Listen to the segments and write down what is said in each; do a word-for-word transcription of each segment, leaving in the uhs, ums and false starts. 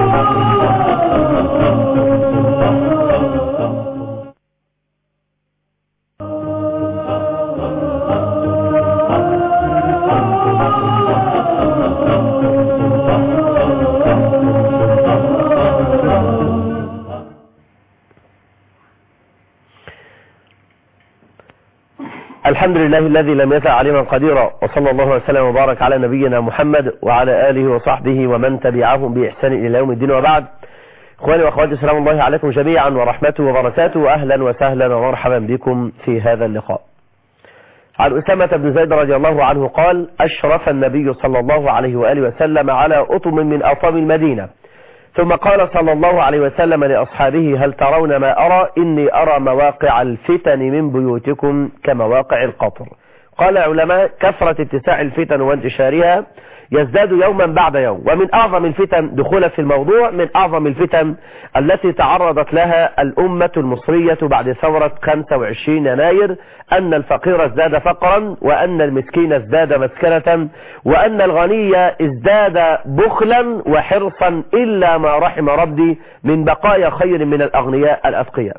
الحمد لله الذي لم يزل عليما قديرا، وصلى الله وسلم وبارك على نبينا محمد وعلى آله وصحبه ومن تبعهم بإحسان إلى يوم الدين، وبعد. إخواني وأخواتي، سلام الله عليكم جميعا ورحمته وبركاته، وأهلا وسهلا ومرحبا بكم في هذا اللقاء. عن أسامة بن زيد رضي الله عنه قال: أشرف النبي صلى الله عليه وآله وسلم على أطم من أطام المدينة، ثم قال صلى الله عليه وسلم لأصحابه: هل ترون ما أرى؟ إني أرى مواقع الفتن من بيوتكم كمواقع القطر. قال العلماء: كثرة اتساع الفتن وانتشارها يزداد يوما بعد يوم، ومن أعظم الفتن دخولا في الموضوع، من أعظم الفتن التي تعرضت لها الأمة المصرية بعد ثورة خمسة وعشرين يناير أن الفقير ازداد فقرا، وأن المسكين ازداد مسكنة، وأن الغني ازداد بخلا وحرصا، إلا ما رحم ربي من بقايا خير من الأغنياء الأتقياء.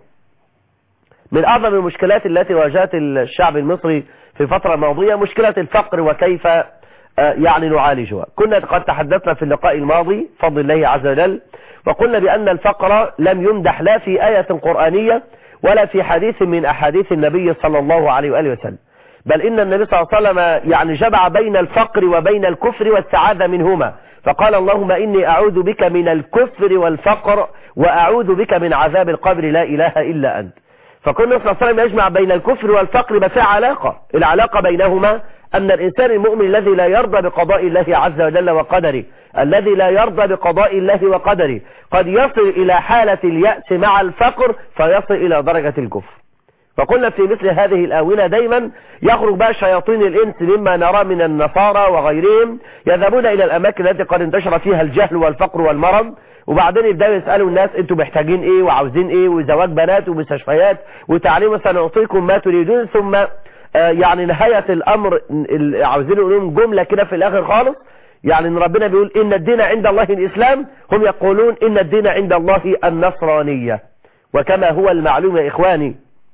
من أعظم المشكلات التي واجهت الشعب المصري في الفترة الماضية مشكلة الفقر، وكيف يعني نعالجها. كنا قد تحدثنا في اللقاء الماضي فضل الله عز وجل، وقلنا بأن الفقر لم يمدح لا في آية قرآنية ولا في حديث من أحاديث النبي صلى الله عليه وآله وسلم، بل إن النبي صلى الله عليه وسلم يعني جمع بين الفقر وبين الكفر والسعادة منهما، فقال: اللهم إني أعوذ بك من الكفر والفقر، وأعوذ بك من عذاب القبر، لا إله إلا أنت. فكل النبي صلى الله عليه وسلم يجمع بين الكفر والفقر، بس في علاقة. العلاقة بينهما أن الإنسان المؤمن الذي لا يرضى بقضاء الله عز وجل وقدره، الذي لا يرضى بقضاء الله وقدره، قد يصل إلى حالة اليأس مع الفقر فيصل إلى درجة الكفر. فقلنا في مثل هذه الآونة دايما يخرج بقى شياطين الإنس مما نرى من النصارى وغيرهم، يذهبون إلى الأماكن التي قد انتشر فيها الجهل والفقر والمرض، وبعدين يبدأوا يسألوا الناس: انتوا محتاجين ايه وعاوزين ايه، وزواج بنات ومستشفيات وتعليم، سنعطيكم ما تريدون. ثم آه يعني نهاية الأمر عاوزين يقولون جملة كده في الآخر خالص، يعني ان ربنا بيقول إن الدين عند الله الإسلام، هم يقولون إن الدين عند الله النصرانية. وكما هو المعلوم يا إخواني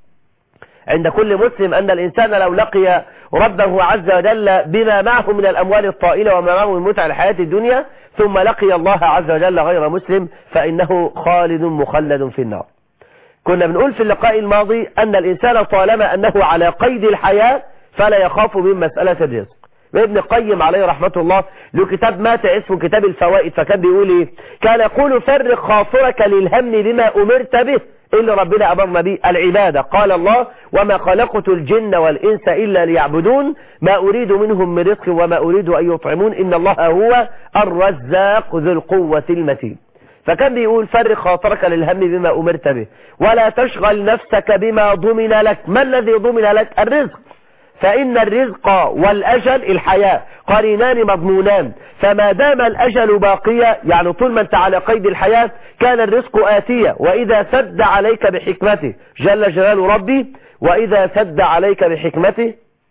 عند كل مسلم أن الإنسان لو لقي ربه عز وجل بما معه من الأموال الطائلة وما معه من متع الحياة الدنيا، ثم لقي الله عز وجل غير مسلم، فإنه خالد مخلد في النار. كنا بنقول في اللقاء الماضي أن الإنسان طالما أنه على قيد الحياة فلا يخاف من مسألة الرزق. ابن القيم عليه رحمة الله له كتاب ماتع اسمه كتاب الفوائد، فكان بيقول ايه؟ كان يقول: فرق خاطرك للهم بما أمرت به، اللي ربنا أمرنا به العبادة. قال الله: وما خلقت الجن والإنس إلا ليعبدون، ما أريد منهم من رزق وما أريد أن يطعمون، إن الله هو الرزاق ذو القوة المتين. فكان بيقول: فرق خاطرك للهم بما أمرت به، ولا تشغل نفسك بما ضمن لك. ما الذي ضمن لك؟ الرزق. فإن الرزق والأجل الحياة قرينان مضمونان، فما دام الأجل باقيا، يعني طول ما انت على قيد الحياة، كان الرزق آتية. وإذا سد عليك بحكمته جل جلال ربي، وإذا سد عليك بحكمته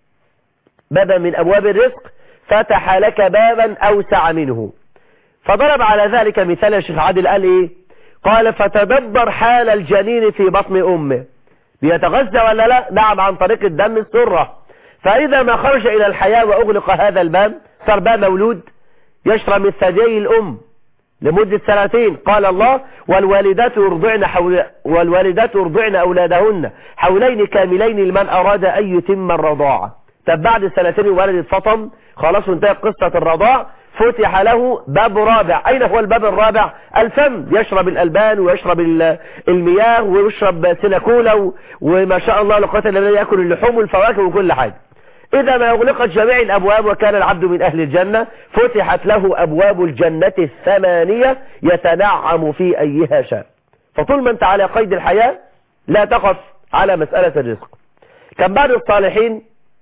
بابا من أبواب الرزق فتح لك بابا أوسع منه. فضرب على ذلك مثال الشيخ عادل، قال إيه؟ قال: فتدبر حال الجنين في بطن أمه، بيتغذى ولا لا؟ نعم، عن طريق الدم السرة. فإذا ما خرج إلى الحياة وأغلق هذا الباب، صار بقى مولود يشرب من ثديي الأم لمدة سنتين. قال الله: والوالدات يرضعن حول والوالدات يرضعن أولادهن حولين كاملين لمن أراد أن يتم الرضاعة. طب بعد سنتين الولد اتفطم خلاص وانتهت قصة الرضاع، فتح له باب رابع. أين هو الباب الرابع؟ الفم. يشرب الألبان ويشرب المياه ويشرب سيناكولا، وما شاء الله لقوة إلا بالله يأكل اللحوم والفواكه وكل حاجة. إذا ما أغلقت جميع الأبواب وكان العبد من أهل الجنة، فتحت له أبواب الجنة الثمانية يتنعم في أيها شاء. فطول ما أنت على قيد الحياة لا تقف على مسألة الرزق. كان بعض الصالحين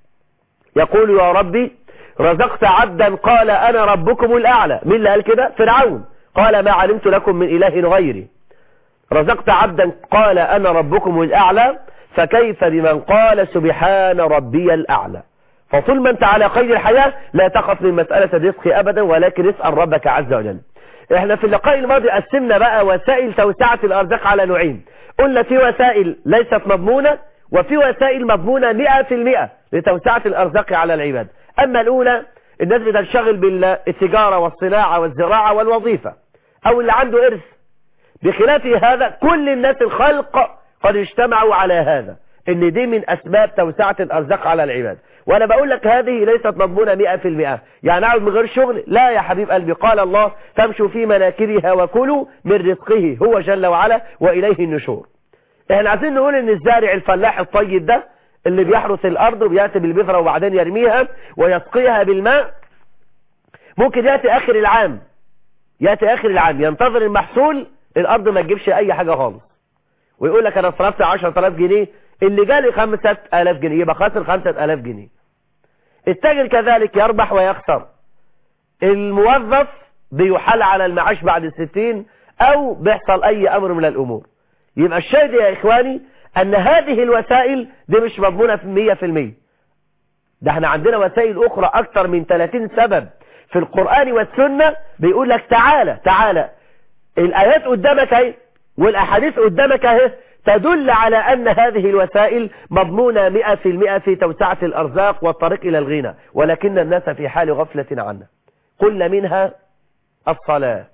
يقول: يا ربي رزقت عبدا قال أنا ربكم الأعلى. مين اللي قال كده؟ فرعون. قال: ما علمت لكم من إله غيري. رزقت عبدا قال أنا ربكم الأعلى، فكيف بمن قال سبحان ربي الأعلى؟ فطول ما أنت على قيد الحياة لا تخف من مسألة الرزق أبدا، ولكن اسأل ربك عز وجل. احنا في اللقاء الماضي قسمنا بقى وسائل توسعة الارزاق على نوعين. قلنا في وسائل ليست مضمونة وفي وسائل مضمونة مئة في المئة لتوسعة الارزاق على العباد. اما الاولى الناس بتنشغل بالتجارة والصناعة والزراعة والوظيفة او اللي عنده ارث. بخلاف هذا كل الناس الخلق قد اجتمعوا على هذا ان دي من اسباب توسعة الارزاق على العباد. وانا بقول لك هذه ليست مضمونة مئة في المئة. يعني اقعد من غير شغل؟ لا يا حبيب قلبي، قال الله فامشوا في مناكبها وكلوا من رزقه هو جل وعلا واليه النشور. احنا عايزين نقول ان الزارع الفلاح الطيب ده اللي بيحرث الارض وبياتي بالبذرة وبعدين يرميها ويسقيها بالماء، ممكن ياتي اخر العام ياتي اخر العام ينتظر المحصول، الارض ما تجيبش اي حاجة خالص، ويقول لك انا صرفت عشرة آلاف جنيه، اللي جالي خمسة آلاف جنيه، يبقى خسر خمسة آلاف جنيه. التاجر كذلك يربح ويخسر. الموظف بيحل على المعاش بعد الستين او بيحصل اي امر من الامور. يبقى الشاهد يا اخواني ان هذه الوسائل دي مش مضمونة في مية في المية. ده احنا عندنا وسائل اخرى اكتر من ثلاثين سبب في القرآن والسنة بيقول لك تعالى تعالى الايات قدامك اهي والاحاديث قدامك اهي تدل على أن هذه الوسائل مضمونة مئة في المئة في توسعة الأرزاق والطريق إلى الغنى، ولكن الناس في حال غفلة عنها. كل منها الصلاة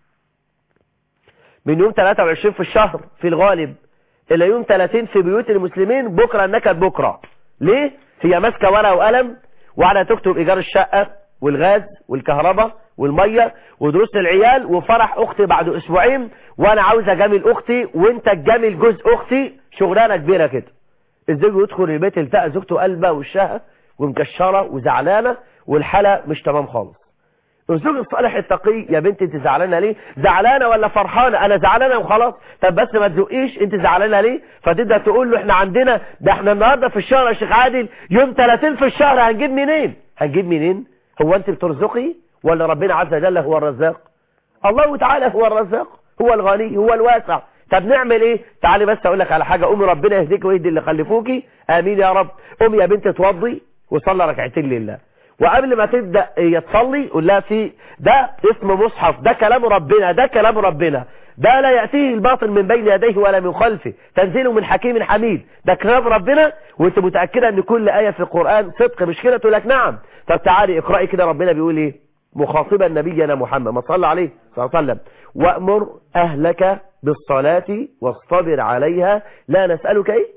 من يوم ثلاثة وعشرين في الشهر في الغالب إلى يوم ثلاثين في بيوت المسلمين، بكرة النكد بكرة. ليه؟ هي ماسكة ورقة وقلم وعلى تكتب إيجار الشقة والغاز والكهرباء والمية ودروس العيال وفرح أختي بعد أسبوعين وأنا عاوز أجامل أختي وأنت تجامل جوز أختي. شغلانة كبيرة كده. الزوج يدخل البيت يلتقى زوجته قلبة وشها ومكشرة وزعلانة والحالة مش تمام خالص. الزوج الصالح التقي يا بنتي انت زعلانة ليه؟ زعلانة ولا فرحانة؟ أنا زعلانة وخلاص. طب بس ما تزقيش انت زعلانة ليه؟ فتبدأ تقول له احنا عندنا ده احنا النهاردة في الشهر يا شيخ عادل يوم ثلاثين في الشهر، هنجيب منين؟ هنجيب منين؟ هو انت بترزقي ولا ربنا عز وجل هو الرزاق؟ الله تعالى هو الرزاق، هو الغني، هو الواسع. طب نعمل ايه؟ تعالي بس اقول لك على حاجة. قومي ربنا يهديك ويهدي اللي خلفوكي، امين يا رب. قومي يا بنت توضي وصلي ركعتين لله، وقبل ما تبدأ تصلي قول لها في ده اسم مصحف، ده كلام ربنا، ده كلام ربنا، ده لا يأتيه الباطل من بين يديه ولا من خلفه، تنزيله من حكيم حميد، ده كلام ربنا. وانت متأكدة ان كل آية في القرآن صدق مش كده؟ تقول لك نعم. طب تعالي اقرأي كده ربنا بيقول ايه مخاطبا نبينا محمد ما صلى عليه صلى الله عليه وسلم: وأمر أهلك بالصلاة واصطبر عليها لا نسألك ايه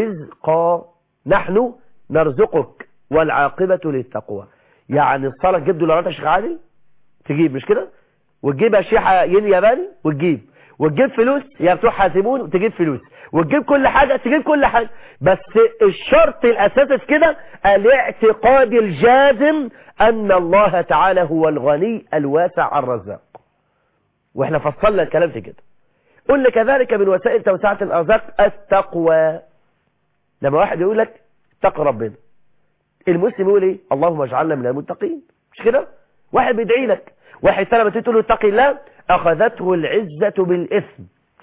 رزقا نحن نرزقك والعاقبة للتقوى. يعني الصلاة تجيب دولارات يا شيخ عادل؟ تجيب مش كده؟ وتجيب أشيحة ين ياباني وتجيب، وتجيب فلوس يا بتوع حاسبون وتجيب فلوس، وتجيب كل حاجة، تجيب كل حاجة. بس الشرط الأساسي في كده الاعتقاد الجازم أن الله تعالى هو الغني الواسع الرزاق. واحنا فصلنا الكلام في كده. قلنا كذلك من وسائل توسعة الأرزاق التقوى. لما واحد يقول لك اتق ربنا، المسلم يقول ايه؟ اللهم اجعلنا من المتقين، مش كده؟ واحد بيدعي لك، واحد ثاني لما تقول له اتق الله اخذته العزة بالاثم،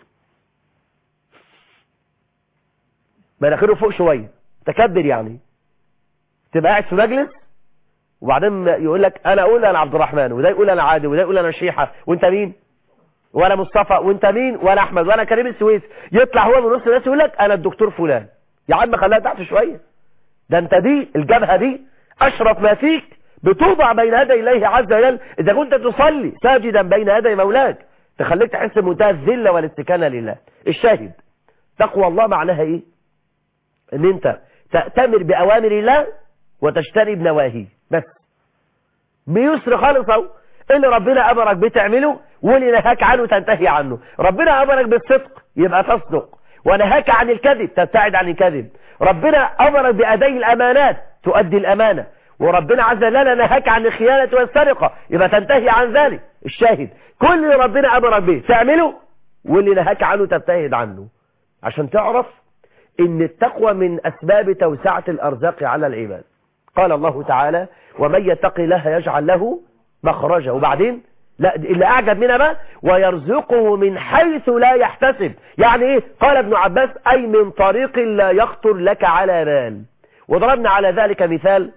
مناخيره فوق شويه، تكبر. يعني تبقى قاعد في مجلس وبعدين يقول لك انا اقول انا عبد الرحمن، وده يقول انا عادل، وده يقول انا شيحه، وانت مين؟ وانا مصطفى، وانت مين؟ وانا احمد، وانا كريم السويس. يطلع هو من نص الناس يقول لك انا الدكتور فلان. يا عم خليها تحت شويه، ده انت دي الجبهه دي اشرف ما فيك، بتوضع بين يدي الله عز وجل. اذا كنت تصلي ساجدا بين يدي مولاك تخليك تحس بمنتهى الذله والاستكانه لله. الشاهد تقوى الله معناها ايه؟ ان انت تأتمر باوامر الله وتجتنب نواهيه، بس بيسر خالص. اهو اللي ربنا امرك بتعمله واللي نهاك عنه تنتهي عنه. ربنا امرك بالصدق يبقى تصدق، ونهاك عن الكذب تبتعد عن الكذب. ربنا امرك باداء الامانات تؤدي الامانه، وربنا عز وجل نهاك عن الخيانه والسرقه يبقى تنتهي عن ذلك. الشاهد كل اللي ربنا امرك به تعمله واللي نهاك عنه تبتعد عنه، عشان تعرف ان التقوى من اسباب توسعة الارزاق على العباد. قال الله تعالى: ومن يتق الله يجعل له مخرجا. وبعدين لا اللي اعجب منها بقى: ويرزقه من حيث لا يحتسب. يعني ايه؟ قال ابن عباس: اي من طريق لا يخطر لك على بال. وضربنا على ذلك مثال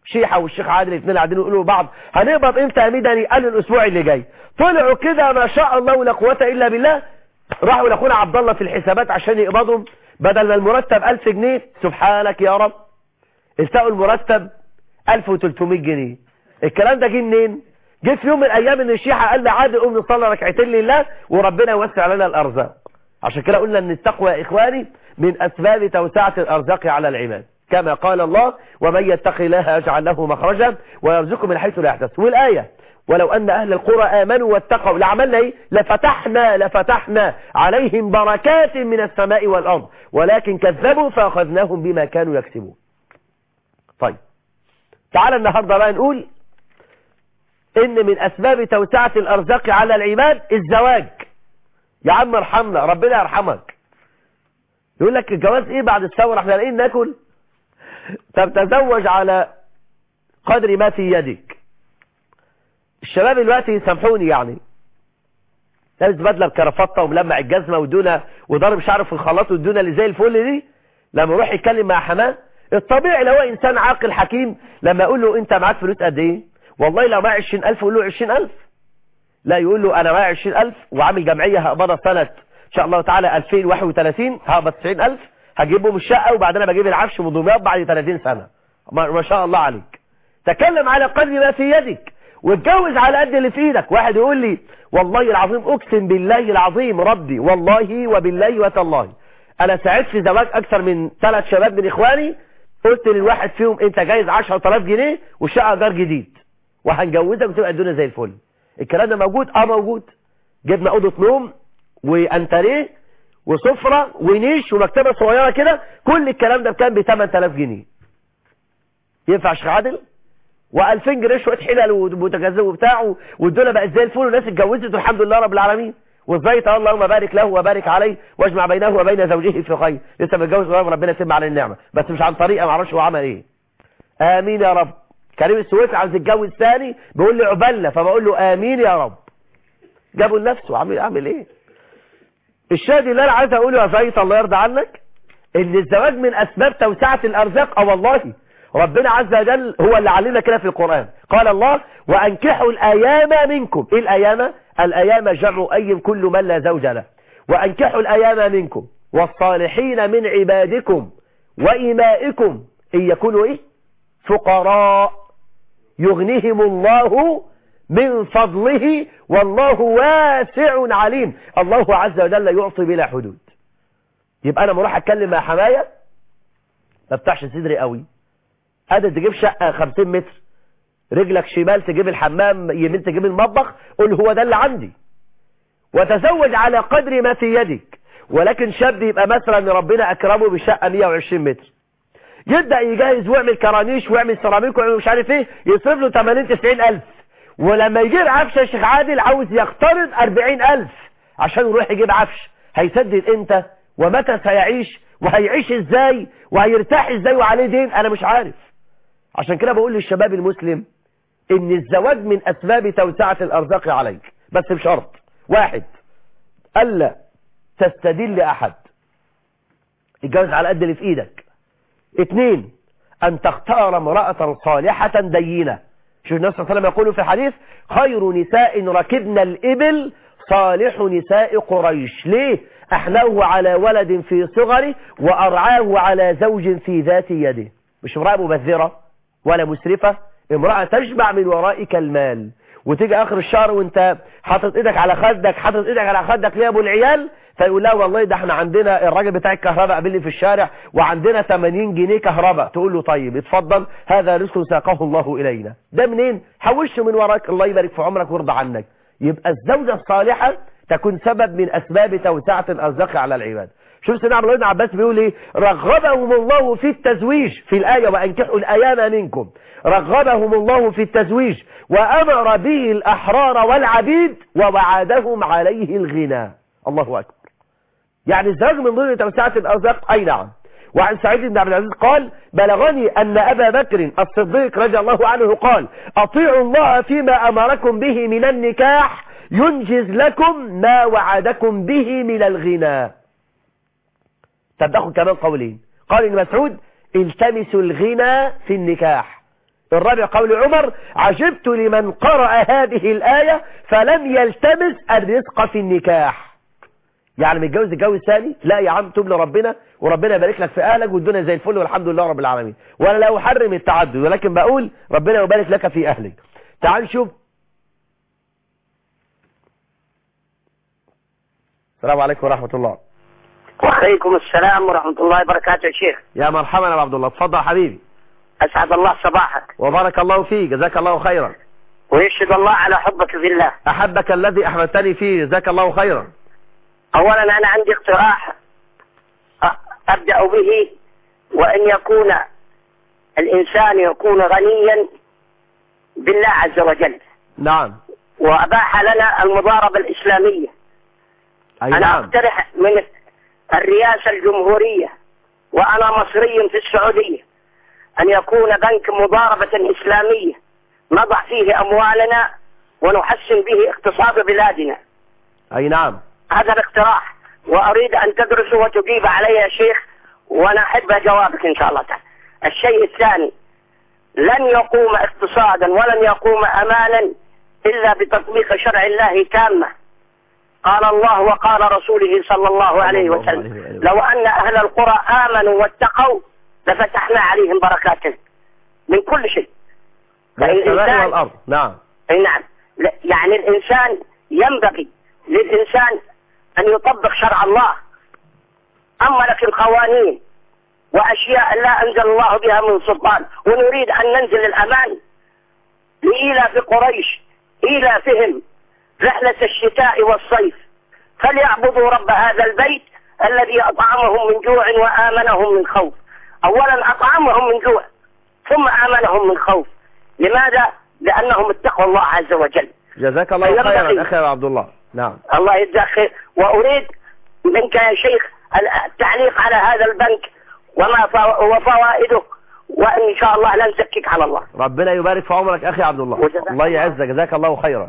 شيحة والشيخ عادل الاثنين قاعدين يقولوا لبعض هنقبض امتى يا ميداني؟ قالوا الاسبوع اللي جاي. طلعوا كده ما شاء الله ولا قوه الا بالله، راحوا لاخونا عبد الله في الحسابات عشان يقبضهم، بدل ما المرتب ألف جنيه سبحانك يا رب التقوا المرتب ألف وثلاثمائة جنيه. الكلام ده جه منين؟ جه في يوم من الايام ان الشيحة قال لي عادل قوم نصلي ركعتين لله وربنا يوسع لنا الارزاق. عشان كده قلنا ان التقوى يا اخواني من اسباب توسعة الارزاق على العباد، كما قال الله ومن يتق الله يجعل له مخرجا ويرزقه من حيث لا يحتسب. والآية ولو أن أهل القرى آمنوا واتقوا لعملنا إيه؟ لفتحنا لفتحنا عليهم بركات من السماء والأرض ولكن كذبوا فأخذناهم بما كانوا يكسبون. طيب تعال النهاردة بقى نقول إن من أسباب توسعة الأرزاق على العباد الزواج. يا عم ارحمنا ربنا يرحمك. يقول لك الجواز إيه بعد الثورة؟ احنا لاقيين ناكل. طب تزوج على قدر ما في يدك. الشباب دلوقتي يسامحوني يعني لابس بدله بكرافطه وملمع الجزمه ودونه وضارب شعره في الخلاط والدونه اللي زي الفل دي، لما يروح يتكلم مع حماه الطبيعي لو هو انسان عاقل حكيم لما يقول له انت معاك فلوس قد ايه؟ والله لو معايا عشرين ألف يقول له عشرين ألف. لا يقول له انا معايا عشرين ألف وعامل جمعيه هقبضها سنه ان شاء الله تعالى ألفين وواحد وثلاثين هقبض تسعين ألف هجيبهم الشقه وبعدين انا بجيب العفش ودمياط بعد ثلاثين سنه. ما شاء الله عليك. تكلم على قدر ما في يدك واتجوز على قد اللي في ايدك. واحد يقول لي والله العظيم اقسم بالله العظيم ربي والله وبالله وتالله انا ساعدت في زواج اكثر من ثلاث شباب من اخواني، قلت للواحد فيهم انت جايز عشرة آلاف جنيه وشقه ايجار جديد وهنجوزك وتبقى الدنيا زي الفل. الكلام ده موجود؟ اه موجود. جبنا اوضه نوم وانتريه وسفره ونيش ومكتبه صغيره كده، كل الكلام ده كان ب ثمانية آلاف جنيه. ينفع يا شيخ عادل؟ وألفين جنيه شويه حلل ومتجزئ وبتاع والدنيا بقت زي الفل والناس اتجوزت والحمد لله رب العالمين. والزيت اللهم بارك له وبارك عليه واجمع بينه وبين زوجه في خير. لسه متجوز ربنا يتم عليه النعمه بس مش عن طريقه ما اعرفش هو عمل ايه. امين يا رب. كريم السويفي عاوز يتجوز ثاني بيقول لي عبله فبقول له امين يا رب. جابوا لنفسه عامل اعمل ايه؟ الشاهد اللي انا عايز اقوله يا زيت الله يرضى عنك ان الزواج من اسباب توسعه الارزاق. اه والله ربنا عز وجل هو اللي علمنا كده في القرآن. قال الله وأنكحوا الأيام منكم. إيه الأيام؟ الأيام جمع أيم كل من لا زوج له. وأنكحوا الأيام منكم والصالحين من عبادكم وإمائكم إن يكونوا إيه؟ فقراء يغنيهم الله من فضله والله واسع عليم. الله عز وجل يعطي بلا حدود. يبقى أنا مروح أتكلم مع حماية ما بتاعش صدري قوي، قادر تجيب شقة خمسين متر رجلك شمال تجيب الحمام يمين تجيب المطبخ، قل هو ده اللي عندي. وتزوج على قدر ما في يدك. ولكن شاب يبقى مثلا ربنا أكرمه بشقة مية وعشرين متر يبدأ يجهز ويعمل كرانيش ويعمل سيراميك ويعمل مش عارف ايه يصرف له ثمانين تسعين ألف. ولما يجيب عفش يا شيخ عادل عاوز يقترض أربعين ألف عشان يروح يجيب عفش. هيسدد امتى ومتى سيعيش وهيعيش ازاي وهيرتاح ازاي وعليه دين؟ انا مش عارف. عشان كده بقول للشباب المسلم ان الزواج من اسباب توسعة الارزاق عليك بس بشرط واحد الا تستدل احد الجواز على قد اللي في ايدك. اثنين ان تختار امرأة صالحة دينة. شوف النبي صلى الله عليه وسلم يقول في الحديث خير نساء ركبنا الابل صالح نساء قريش. ليه؟ احنوه على ولد في صغره وارعاه على زوج في ذات يده. مش امرأة مبذرة ولا مسرفة، امرأة تشبع من ورائك المال وتيجي اخر الشهر وانت حاطط ايدك على خدك حاطط ايدك على خدك ليه ابو العيال، فيقول لها والله ده احنا عندنا الراجل بتاع الكهرباء قابلني في الشارع وعندنا ثمانين جنيه كهرباء. تقول له طيب اتفضل هذا رزق ساقه الله الينا. ده منين؟ حوشه من وراك الله يبارك في عمرك ويرضى عنك. يبقى الزوجة الصالحة تكون سبب من اسباب توسعة الارزاق على العباد. شوف سيدنا عبد الله بن عباس بيقول ايه؟ رغبهم الله في التزويج في الآية وأنكحوا الأيام منكم. رغبهم الله في التزويج وأمر به الأحرار والعبيد ووعدهم عليه الغنى. الله أكبر. يعني الزواج من ضمن توسعة الأرزاق. أي نعم. وعن سعيد بن عبد العزيز قال بلغني أن أبا بكر الصديق رضي الله عنه قال أطيعوا الله فيما أمركم به من النكاح ينجز لكم ما وعدكم به من الغنى. طب ناخد كمان قولين. قال ابن مسعود التمسوا الغنى في النكاح. الرابع قول عمر عجبت لمن قرأ هذه الآية فلم يلتمس الرزق في النكاح. يعني متجوز الجوز ثاني، لا يا عم توب لربنا وربنا يبارك لك في اهلك والدنيا زي الفل والحمد لله رب العالمين. وانا لا احرم التعدد ولكن بقول ربنا يبارك لك في اهلك. تعال نشوف. السلام عليكم ورحمة الله. وعليكم السلام ورحمة الله وبركاته يا شيخ. يا مرحبا يا عبد الله، اتفضل حبيبي. أسعد الله صباحك. وبارك الله فيك، جزاك الله خيرا. ويشهد الله على حبك في الله. أحبك الذي أحببتني فيه، جزاك الله خيرا. أولا أنا عندي اقتراح أبدأ به، وأن يكون الإنسان يكون غنيا بالله عز وجل. نعم. وأباح لنا المضاربة الإسلامية. أي أنا نعم. أقترح من الرئاسة الجمهورية وأنا مصري في السعودية أن يكون بنك مضاربة إسلامية نضع فيه أموالنا ونحسن به اقتصاد بلادنا. أي نعم. هذا الاقتراح وأريد أن تدرسه وتجيب علي يا شيخ، وأنا أحب جوابك إن شاء الله تعالى. الشيء الثاني، لن يقوم اقتصادا ولن يقوم أمانا إلا بتطبيق شرع الله تامة. قال الله وقال رسوله صلى الله عليه وسلم لو أن أهل القرى آمنوا واتقوا لفتحنا عليهم بركات من كل شيء. السماء والأرض. نعم. أي نعم. يعني الإنسان ينبغي للإنسان أن يطبق شرع الله. أما لكن قوانين وأشياء لا أنزل الله بها من سلطان، ونريد أن ننزل الأمان لإيلاف قريش إيلافهم رحلة الشتاء والصيف، فليعبدوا رب هذا البيت الذي أطعمهم من جوع وآمنهم من خوف. أولا أطعمهم من جوع ثم آمنهم من خوف. لماذا؟ لأنهم اتقوا الله عز وجل. جزاك الله خيرا أخي عبد الله. نعم. الله يجزاك خير. وأريد منك يا شيخ التعليق على هذا البنك وما وفوائده، وإن شاء الله لا نزكيك على الله. ربنا يبارك في عمرك أخي عبد الله. الله يعزك، جزاك الله خيرا.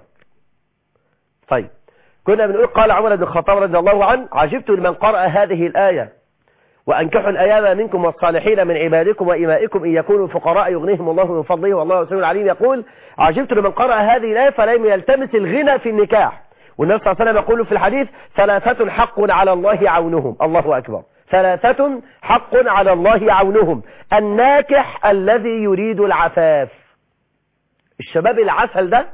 طيب كنا بنقول قال عمر بن الخطاب رضي الله عنه عجبت لمن قرأ هذه الآية وأنكحوا الأيام منكم والصالحين من عبادكم وإمائكم إن يكونوا فقراء يغنيهم الله من فضله والله واسع عليم. يقول عجبت لمن قرأ هذه الآية فلم يلتمس الغنى في النكاح. والنبي صلى الله عليه وسلم يقول في الحديث ثلاثة حق على الله عونهم. الله أكبر. ثلاثة حق على الله عونهم: الناكح الذي يريد العفاف. الشباب العسل ده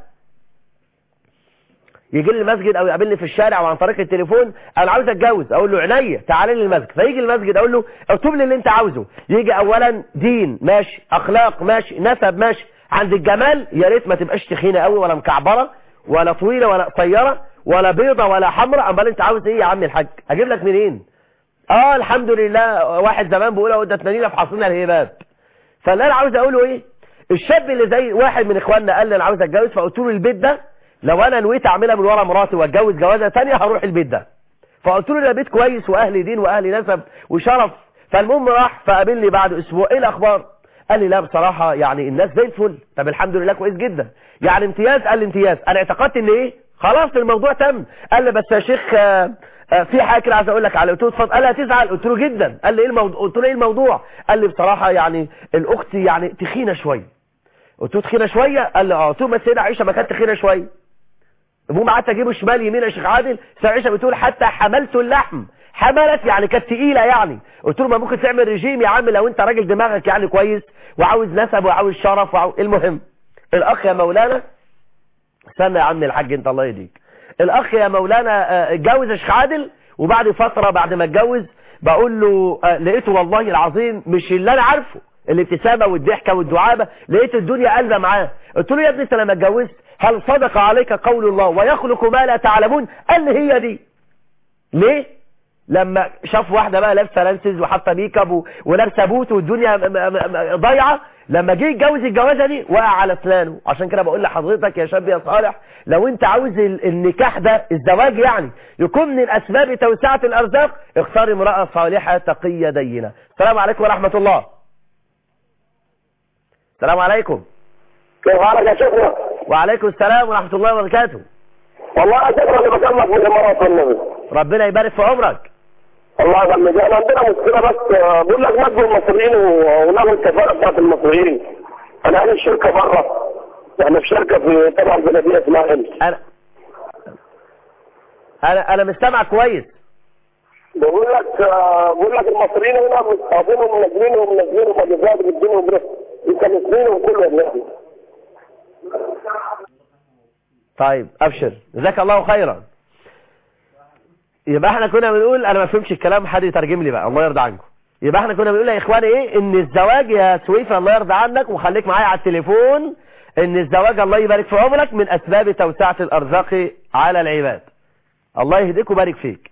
يجي لي المسجد او يقابلني في الشارع وعن طريق التليفون انا عاوز اتجوز، اقول له عينيا تعالى لي المسجد، فيجي المسجد اقول له اكتب لي اللي انت عاوزه. يجي اولا دين ماشي، اخلاق ماشي، نسب ماشي، عند الجمال يا ريت ما تبقاش تخينه قوي ولا مكعبره ولا طويله ولا قصيره ولا بيضه ولا حمراء. امال انت عاوز ايه يا عم الحاج؟ اجيب لك منين؟ اه الحمد لله واحد زمان بيقول اهو ده تنانينا في حصينا الهباب. فاللي انا عاوز اقوله ايه؟ الشاب اللي زي واحد من اخواننا قال لي انا عاوز اتجوز، فقلت له البيت ده لو انا نويت اعملها من ورا مراتي واتجوز جوازه ثانيه هروح البيت ده. فقلت له ده بيت كويس واهل دين واهل نسب وشرف. فالمهم راح فقابلني بعد اسبوع، ايه الاخبار؟ قال لي لا بصراحه يعني الناس زي الفل. طب الحمد لله كويس جدا، يعني امتياز. قال لي امتياز. انا اعتقدت ان ايه خلاص الموضوع تم. قال لي بس يا شيخ آآ آآ في حاجه كده عايز اقول لك عليها. قلت له اتفضل. قال لي هتزعل؟ قلت له جدا. قال لي ايه الموضوع؟ قلت له ايه الموضوع؟ قال لي بصراحه يعني الاخت يعني تخينه شويه. قلت له تخينه شويه؟ قال لي اه. قلت له ما السيده عائشه ما كانت تخينه شويه. المهم قعدت اجيبه شمال يمين يا شيخ عادل. السيده عائشه بتقول حتى حملت اللحم. حملت يعني كانت تقيله يعني. قلت له ما ممكن تعمل رجيم يا عم لو انت راجل دماغك يعني كويس وعاوز نسب وعاوز شرف وعاوز. المهم الاخ يا مولانا، استنى يا عم الحاج انت الله يهديك. الاخ يا مولانا اتجوز يا شيخ عادل، وبعد فتره بعد ما اتجوز بقول له لقيته والله العظيم مش اللي انا عارفه، الابتسامه والضحكه والدعابه، لقيت الدنيا قلبه معاه. قلت له يا ابني انت لما اتجوزت هل صدق عليك قول الله ويخلق ما لا تعلمون؟ قال لي هي دي. ليه؟ لما شاف واحده بقى لابسه لانسز وحاطه ميك اب ولابسه بوت والدنيا ضايعه، لما جه يتجوز الجوازه دي وقع على اسنانه. عشان كده بقول لحضرتك يا شاب يا صالح، لو انت عاوز النكاح ده الزواج يعني يكون من اسباب توسعه الارزاق، اختار امراه صالحه تقيه دينه. السلام عليكم ورحمه الله. السلام عليكم. كيف حالك يا شيخنا؟ وعليكم السلام ورحمه الله وبركاته. والله يا شيخنا اللي بكلمك من الامارات والنبي. ربنا يبارك في عمرك. الله يخليك. احنا عندنا مشكله بس بقول لك نجوا المصريين ونجوا الكفاءه بتاعت المصريين. انا عامل شركه بره، احنا في شركه في طبعا بلديه اسمها امس. انا انا انا مستمع كويس. بقول لك بقول لك المصريين هنا مستضيفين ومنزلين ومنزلين ومجازات بيدينهم بريس مكنسين وكله بنعمل. طيب ابشر جزاك الله خيرا. يبقى احنا كنا بنقول انا ما فهمش الكلام، حد يترجم لي بقى الله يرضى عنكم. يبقى احنا كنا بنقول يا اخواني ايه؟ ان الزواج يا سويفة الله يرضى عنك وخليك معايا على التليفون، ان الزواج الله يبارك في عمرك من اسباب توسعة الارزاق على العباد. الله يهديك ويبارك فيك.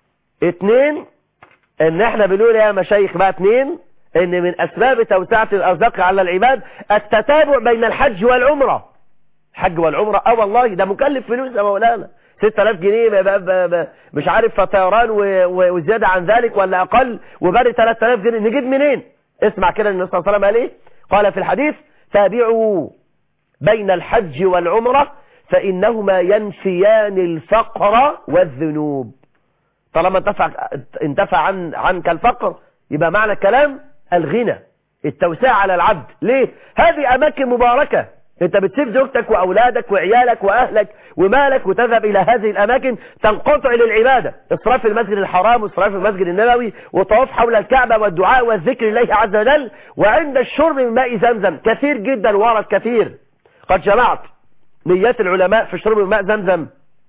اتنين، ان احنا بنقول يا مشايخ بقى اتنين، ان من اسباب توسعة الارزاق على العباد التتابع بين الحج والعمرة. الحج والعمرة اه والله ده مكلف فلوس يا مولانا، ستة آلاف جنيه مش عارف طيران وزيادة عن ذلك ولا اقل، وبري ثلاثة آلاف جنيه، نجيب منين؟ اسمع كده النبي صلى الله عليه وسلم قال ايه؟ قال في الحديث تابعوا بين الحج والعمرة فإنهما ينفيان الفقر والذنوب. طالما انتفع, انتفع عن عنك الفقر يبقى معنى الكلام الغنى، التوسعة على العبد. ليه؟ هذه أماكن مباركة، انت بتسيب زوجتك وأولادك وعيالك وأهلك ومالك وتذهب إلى هذه الأماكن تنقطع للعبادة، إصراف المسجد الحرام وإصراف المسجد النبوي وطواف حول الكعبة والدعاء والذكر لله عز وجل، وعند الشرب من ماء زمزم كثير جدا ورد كثير. قد جمعت نيات العلماء في شرب ماء زمزم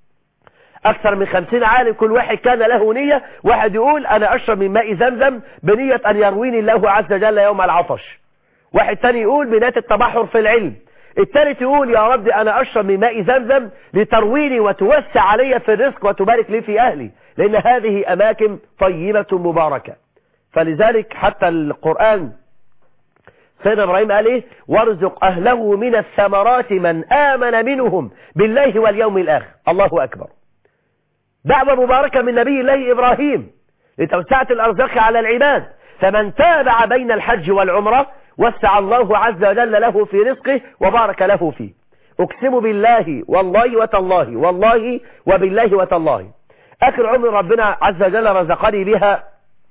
أكثر من خمسين عالم، كل واحد كان له نية. واحد يقول أنا أشرب من ماء زمزم بنية أن يرويني الله عز وجل يوم العطش. واحد تاني يقول بنية التبحر في العلم. الثالث يقول يا رب أنا أشرب من ماء زمزم لترويني وتوسع علي في الرزق وتبارك لي في أهلي، لأن هذه أماكن طيبة مباركة. فلذلك حتى القرآن سيدنا إبراهيم قال إيه؟ وارزق أهله من الثمرات من آمن منهم بالله واليوم الآخر. الله أكبر. دعوة مباركة من نبي الله إبراهيم لتوسعة الأرزاق على العباد. فمن تابع بين الحج والعمرة وسع الله عز وجل له في رزقه وبارك له فيه. أقسم بالله والله وتالله والله وبالله وتالله آخر عمر ربنا عز وجل رزقني بها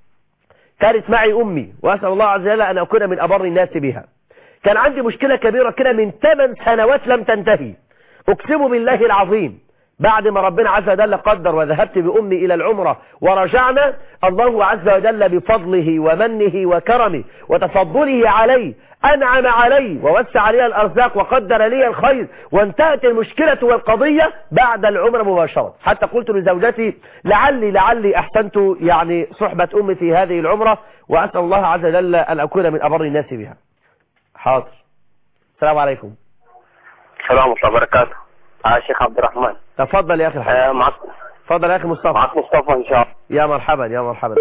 كانت معي أمي، وأسأل الله عز وجل أن أكون من أبر الناس بها. كان عندي مشكلة كبيرة كده من ثمان سنوات لم تنتهي. أقسم بالله العظيم بعد ما ربنا عز وجل قدر وذهبت بأمي إلى العمرة ورجعنا، الله عز وجل بفضله ومنه وكرمه وتفضله علي أنعم علي ووسع علي الأرزاق وقدر لي الخير، وانتهت المشكلة والقضية بعد العمرة مباشرة. حتى قلت لزوجتي لعلي لعلي أحسنت يعني صحبة أمي في هذه العمرة، وأسأل الله عز وجل أن أكون من أبر الناس بها. حاضر. السلام عليكم. السلام ورحمة الله وبركاته. آه شيخ عبد الرحمن. تفضل يا أخي الحبيب. آه معك. تفضل يا أخي مصطفى. معك مصطفى إن شاء الله. يا مرحبا يا مرحبا.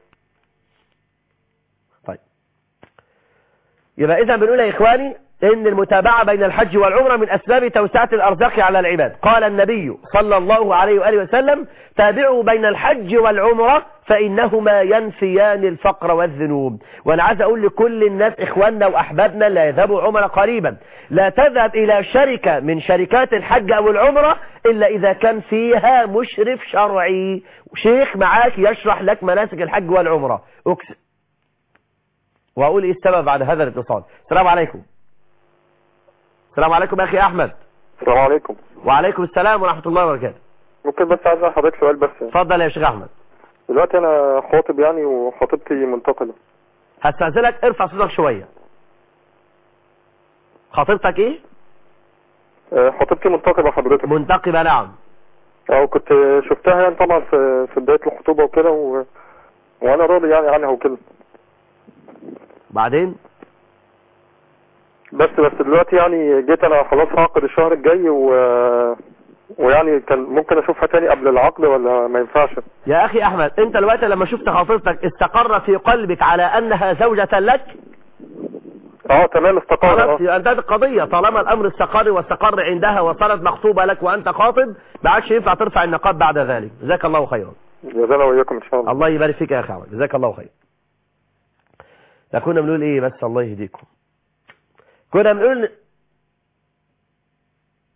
طيب يبقى إذا بنقول يا إخواني إن المتابعة بين الحج والعمرة من أسباب توسعة الأرزاق على العباد. قال النبي صلى الله عليه وآله وسلم تابعوا بين الحج والعمرة فإنهما ينفيان الفقر والذنوب. وأنا عايز أقول لكل الناس إخواننا وأحبابنا لا يذهبوا عمرة قريبا، لا تذهب إلى شركة من شركات الحج أو العمرة إلا إذا كان فيها مشرف شرعي، شيخ معاك يشرح لك مناسك الحج والعمرة. أكس... وأقول إيه السبب بعد هذا الاتصال. السلام عليكم. السلام عليكم أخي أحمد. السلام عليكم. وعليكم السلام ورحمة الله وبركاته. ممكن بس عايز حضرتك سؤال بس. اتفضل يا شيخ أحمد. دلوقتي أنا خاطب يعني وخطيبتي منتقلة. هستأذنك ارفع صوتك شوية. خطيبتك إيه؟ خطيبتي منتقبة حضرتك. منتقبة نعم. أو كنت شفتها يعني طبعا في في بداية الخطوبة وكده و... وأنا راضي يعني عنها وكده. بعدين؟ بس بس دلوقتي يعني جيت أنا خلاص هعقد الشهر الجاي و... ويعني كان ممكن أشوفها تاني قبل العقد ولا ما ينفعش؟ يا أخي أحمد أنت دلوقتي لما شفت خطيبتك استقر في قلبك على أنها زوجة لك؟ اه تمام استقر. خلاص يبقى انتهت القضية. طالما الأمر استقر واستقر عندها وصارت مخطوبة لك وأنت خاطب ما عادش ينفع ترفع النقاب بعد ذلك. جزاك الله خيرا. جزانا وإياكم إن شاء الله. الله يبارك فيك يا أخي أحمد جزاك الله خير. لا كنا بنقول إيه بس الله يهديكم. كنا بنقول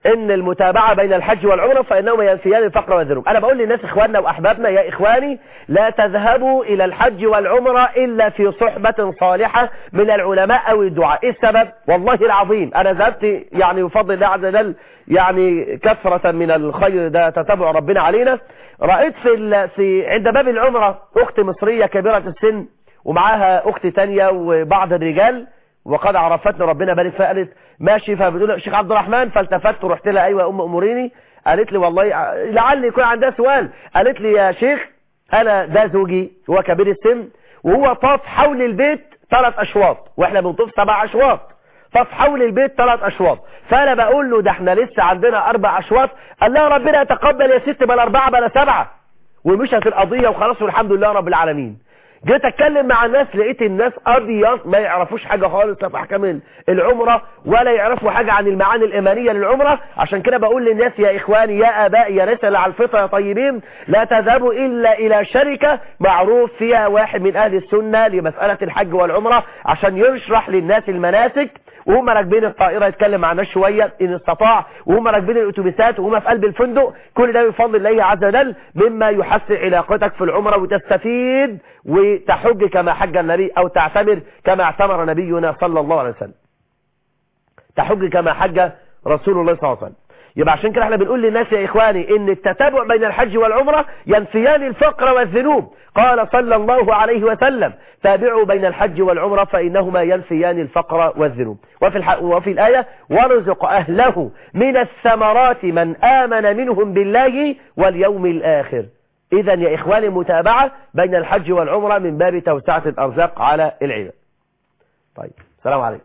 ان المتابعة بين الحج والعمرة فانهما ينفيان الفقر والذنوب. انا بقول للناس اخواننا واحبابنا يا اخواني لا تذهبوا الى الحج والعمرة الا في صحبة صالحة من العلماء او الدعاء. ايه السبب؟ والله العظيم انا ذهبت يعني بفضل الله عز وجل يعني كثرة من الخير ده تتبع ربنا علينا. رأيت في في عند باب العمرة اخت مصرية كبيرة السن ومعاها اخت تانية وبعض الرجال وقد عرفتني ربنا بارك فيها. قالت ماشي فبتقول شيخ عبد الرحمن، فالتفت ورحت لها ايوه يا ام اموريني. قالت لي والله لعل يكون عندها سؤال. قالت لي يا شيخ انا ده زوجي هو كبير السن وهو طاف حول البيت ثلاث اشواط واحنا بنطوف سبع اشواط، طاف حول البيت ثلاث اشواط. فانا بقول له ده احنا لسه عندنا اربع اشواط. قال لها ربنا يتقبل يا ست بلا اربعه بلا سبعه، ومشت القضيه وخلاص والحمد لله رب العالمين. جيت اتكلم مع الناس لقيت الناس ابيض ما يعرفوش حاجه خالص في احكام العمره ولا يعرفوا حاجه عن المعاني الايمانيه للعمره. عشان كده بقول للناس يا اخواني يا ابائي يا رسل على الفطره يا طيبين لا تذهبوا الا الى شركه معروف فيها واحد من اهل السنه لمساله الحج والعمره عشان يشرح للناس المناسك وهم راكبين الطائره يتكلم مع الناس شويه ان استطاع، وهم راكبين الاتوبيسات وهم في قلب الفندق. كل ده بفضل الله عز وجل مما يحسن علاقتك في العمره وتستفيد وتحج كما حج النبي او تعتمر كما اعتمر نبينا صلى الله عليه وسلم، تحج كما حج رسول الله صلى الله عليه وسلم. يبقى عشان كده احنا بنقول للناس يا اخواني ان التتابع بين الحج والعمرة ينفيان الفقر والذنوب. قال صلى الله عليه وسلم تابعوا بين الحج والعمرة فانهما ينفيان الفقر والذنوب. وفي, الح... وفي الآية ورزق اهله من الثمرات من آمن منهم بالله واليوم الآخر. اذا يا اخواني المتابعة بين الحج والعمرة من باب توسعة الارزاق على العباد. طيب السلام عليكم.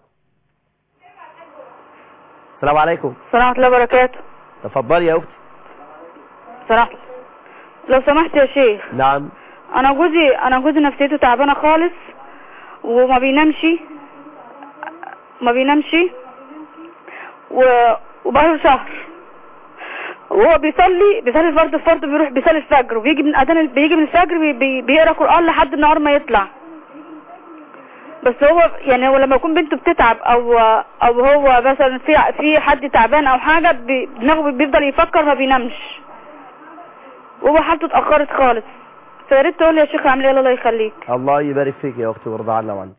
السلام عليكم. السلام ورحمة الله وبركاته. تفضلي يا اختي. السلام لو سمحت يا شيخ. نعم. انا جوزي انا جوزي نفسيته تعبانه خالص وما بينامش ما بينامش و... وبقاله شهر وهو بيصلي بيصلي الفرض الفرض بيروح بيصلي الفجر وبيجي من اذان بيجي من الفجر بي... بي... بيقرا قران لحد النهار ما يطلع. بس هو يعني هو لما يكون بنته بتتعب او او هو مثلا في في حد تعبان او حاجه دماغه بيفضل يفكر ما بينامش وهو حالته اتاخرت خالص. فيا ريت تقول لي يا شيخ اعمل ايه الله يخليك. الله يبارك فيك يا اختي ويرضى عنا وعنك.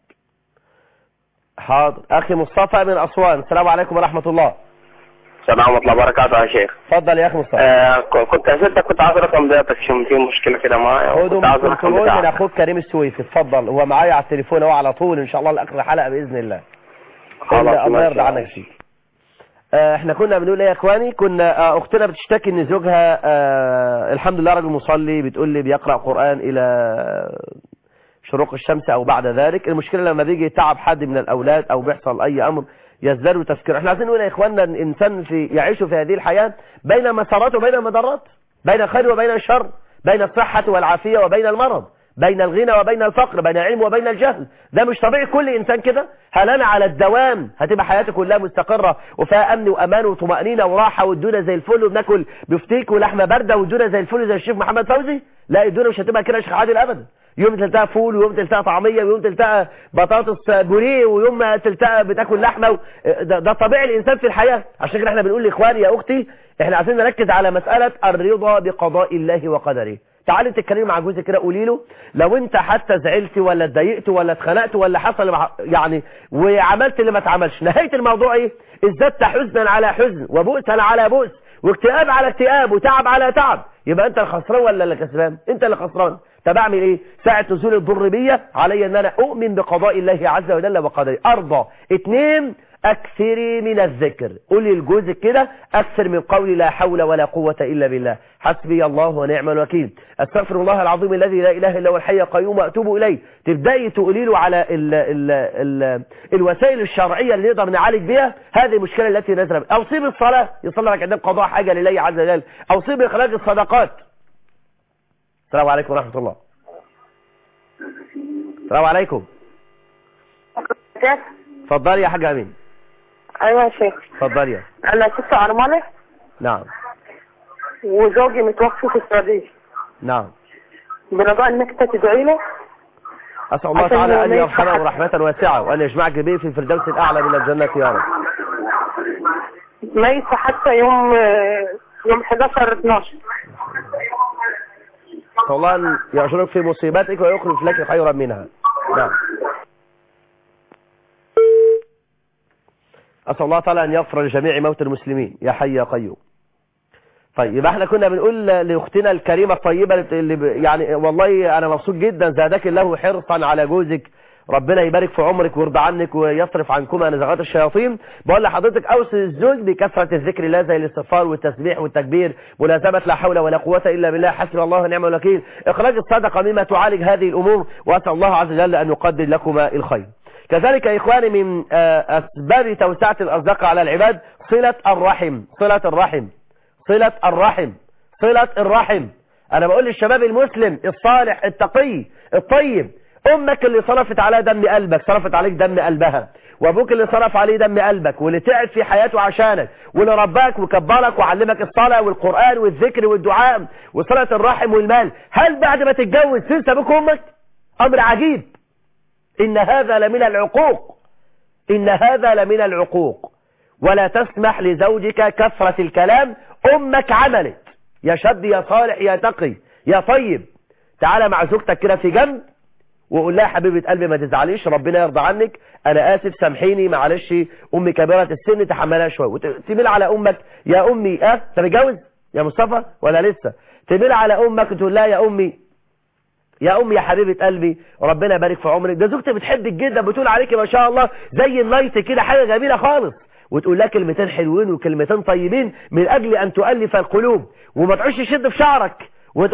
حاضر. اخي مصطفى من اسوان. السلام عليكم ورحمه الله. السلام ورحمه الله وبركاته يا شيخ. اتفضل يا اخي مصطفى. آه كنت اسئلتك كنت عايز رقم ضيعتك عشان في مشكله كده معايا. خدوا من التليفون من اخوك كريم السويفي. اتفضل هو معايا على التليفون اهو على طول ان شاء الله لاخر الحلقه باذن الله. خلاص الله يرضى عنك فيك. آه احنا كنا بنقول ايه يا اخواني؟ كنا آه اختنا بتشتكي ان زوجها آه الحمد لله راجل مصلي، بتقول لي بيقرأ قرآن الى شروق الشمس او بعد ذلك. المشكلة لما بيجي تعب حد من الاولاد او بيحصل اي امر يزداد تفكير. احنا عايزين نقول يا اخواننا ان الانسان في يعيش في هذه الحياة بين مسارات وبين مضرات، بين الخير وبين الشر، بين الصحة والعافية وبين المرض، بين الغنى وبين الفقر، بين العلم وبين الجهل. ده مش طبيعي كل انسان كده. هل انا على الدوام هتبقى حياتي كلها مستقرة وفيها امن وامان وطمأنينة وراحة والدنيا زي الفل وبناكل بفتيك ولحمة باردة والدنيا زي الفل زي الشيخ محمد فوزي؟ لا، الدنيا مش هتبقى كده يا شيخ عادل ابدا. يوم تلتقى فول ويوم تلتقى طعمية ويوم تلتقى بطاطس بوريه ويوم تلتقى بتاكل لحمة و... ده, ده طبيعي الانسان في الحياة. عشان كده احنا بنقول لاخواني يا اختي احنا عايزين نركز على مسألة الرضا بقضاء الله وقدره. تعالي تتكلمي مع جوزك كده قولي له لو انت حتى زعلت ولا اتضايقت ولا اتخنقت ولا حصل يعني وعملت اللي ما اتعملش، نهايه الموضوع ايه؟ ازددت حزنا على حزن وبؤسا على بؤس واكتئاب على اكتئاب وتعب على تعب، يبقى انت الخسران ولا اللي كسبان؟ انت اللي خسران. طب اعمل ايه؟ ساعه نزول الضر بيا علي ان انا اؤمن بقضاء الله عز وجل وقدره، ارضى. اتنين، اكثري من الذكر. قولي لجوزك كده اكثر من قولي لا حول ولا قوة الا بالله، حسبي الله ونعم الوكيل، استغفر الله العظيم الذي لا اله الا هو الحي القيوم واتوب اليه. تبداي تقولي له على ال ال ال الوسائل الشرعيه اللي نقدر نعالج بها هذه المشكله التي نزل بها. اوصي بالصلاه، يصلي لك عندك قضاء حاجه لله عز وجل. اوصي باخراج الصدقات. السلام عليكم ورحمه الله. السلام عليكم. اتفضلي يا حاج امين. ايوه يا شيخ. اتفضلي. انا ست ارمله. نعم. وزوجي متوفي في السعوديه. نعم. برجاء انك تدعي له. اسال الله تعالى ان يرحمه رحمه واسعه وان يجمعك به في الفردوس الاعلى من الجنه يا رب. ميت حتى يوم يوم حداشر اتناشر. الله أن يأجرك في مصيبتك ويخلف لك خيرا منها. نعم. أسأل الله تعالى أن يغفر لجميع موتى المسلمين يا حي يا قيوم. طيب يبقى احنا كنا بنقول لاختنا الكريمة الطيبة اللي ب... يعني والله أنا مبسوط جدا، زادك الله حرصا على جوزك، ربنا يبارك في عمرك ويرضى عنك ويصرف عنكما نزغات الشياطين. بقول لحضرتك اوصي الزوج بكثرة الذكر الله زي الاستغفار والتسبيح والتكبير، ملازمة لا حول ولا قوة الا بالله، حسبي الله ونعم الوكيل، اخراج الصدقة مما تعالج هذه الامور، واسال الله عز وجل ان يقدر لكما الخير. كذلك يا اخواني من اسباب توسعة الارزاق على العباد صلة الرحم، صلة الرحم، صلة الرحم، صلة الرحم. انا بقول للشباب المسلم الصالح التقي الطيب، امك اللي صرفت عليها دم قلبك صرفت عليك دم قلبها، وابوك اللي صرف عليه دم قلبك واللي تعب في حياته عشانك واللي رباك وكبرك وعلمك الصلاة والقرآن والذكر والدعاء وصلة الرحم والمال، هل بعد ما تتجوز تنسى ابوك وامك؟ امر عجيب. ان هذا لمن العقوق، ان هذا لمن العقوق. ولا تسمح لزوجك كثرة الكلام. امك عملت يا شاب يا صالح يا تقي يا طيب، تعالى مع زوجتك كده في جنب وقول لها حبيبة قلبي ما تزعليش، ربنا يرضى عنك، انا اسف سامحيني معلش امي كبيرة السن تحملها شويه، وتميل على امك يا امي اه انت متجوز يا مصطفى ولا لسه؟ تميل على امك وتقول لها يا امي يا امي يا حبيبة قلبي ربنا يبارك في عمرك، ده زوجتي بتحبك جدا بتقول عليكي ما شاء الله زي اللايت كده حاجه جميله خالص، وتقول لها كلمتين حلوين وكلمتين طيبين من اجل ان تؤلف القلوب، وما تقعدش تشد في شعرك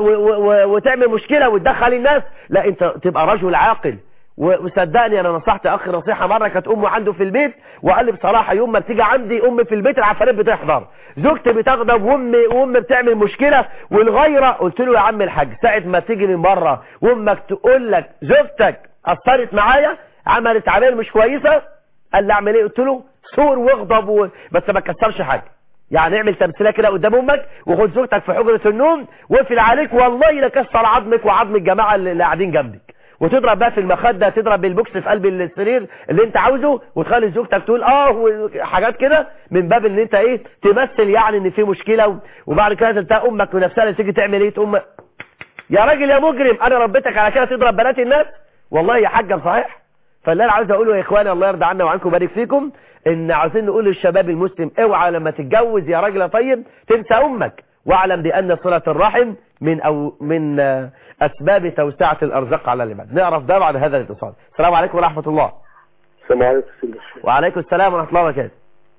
وتعمل مشكلة وتدخل الناس، لا انت تبقى رجل عاقل. وصدقني انا نصحت اخي نصيحة مرة، كانت امه عنده في البيت وقال لي بصراحة يوم ما بتيجي عندي امي في البيت العفاريت بتحضر، زوجتي بتغضب وامي وامي بتعمل مشكلة والغيرة. قلت له يا عم الحاج ساعة ما تيجي من بره وامك تقول لك زوجتك اثرت معايا عملت عمل مش كويسة، قال لي اعمل ايه؟ قلت له صور واغضب و... بس ما تكسرش حاجة، يعني اعمل تمثيليه كده قدام امك وخد زوجتك في حجرة النوم واقفل عليك والله لكسر عظمك وعظم الجماعة اللي قاعدين جنبك، وتضرب بقى في المخدة، تضرب بالبوكس في قلب السرير اللي انت عاوزه، وتخلي زوجتك تقول اه وحاجات كده من باب ان انت ايه تمثل يعني ان في مشكلة، وبعد كده تلتقى امك ونفسها اللي تيجي تعمل ايه تقوم يا راجل يا مجرم انا ربيتك على كده تضرب بنات الناس؟ والله يا حاجة صحيح. فاللي انا عاوز اقوله يا اخواني الله يرضى عنا وعنكم ويبارك فيكم، ان عاوزين نقول للشباب المسلم اوعى لما تتجوز يا راجل طيب تنسى امك، واعلم بان صلة الرحم من او من اسباب توسعة الارزاق على العباد. نعرف ده بعد هذا الاتصال. السلام عليكم ورحمة الله. السلام عليكم سيدي. وعليكم السلام ورحمة الله وبركاته.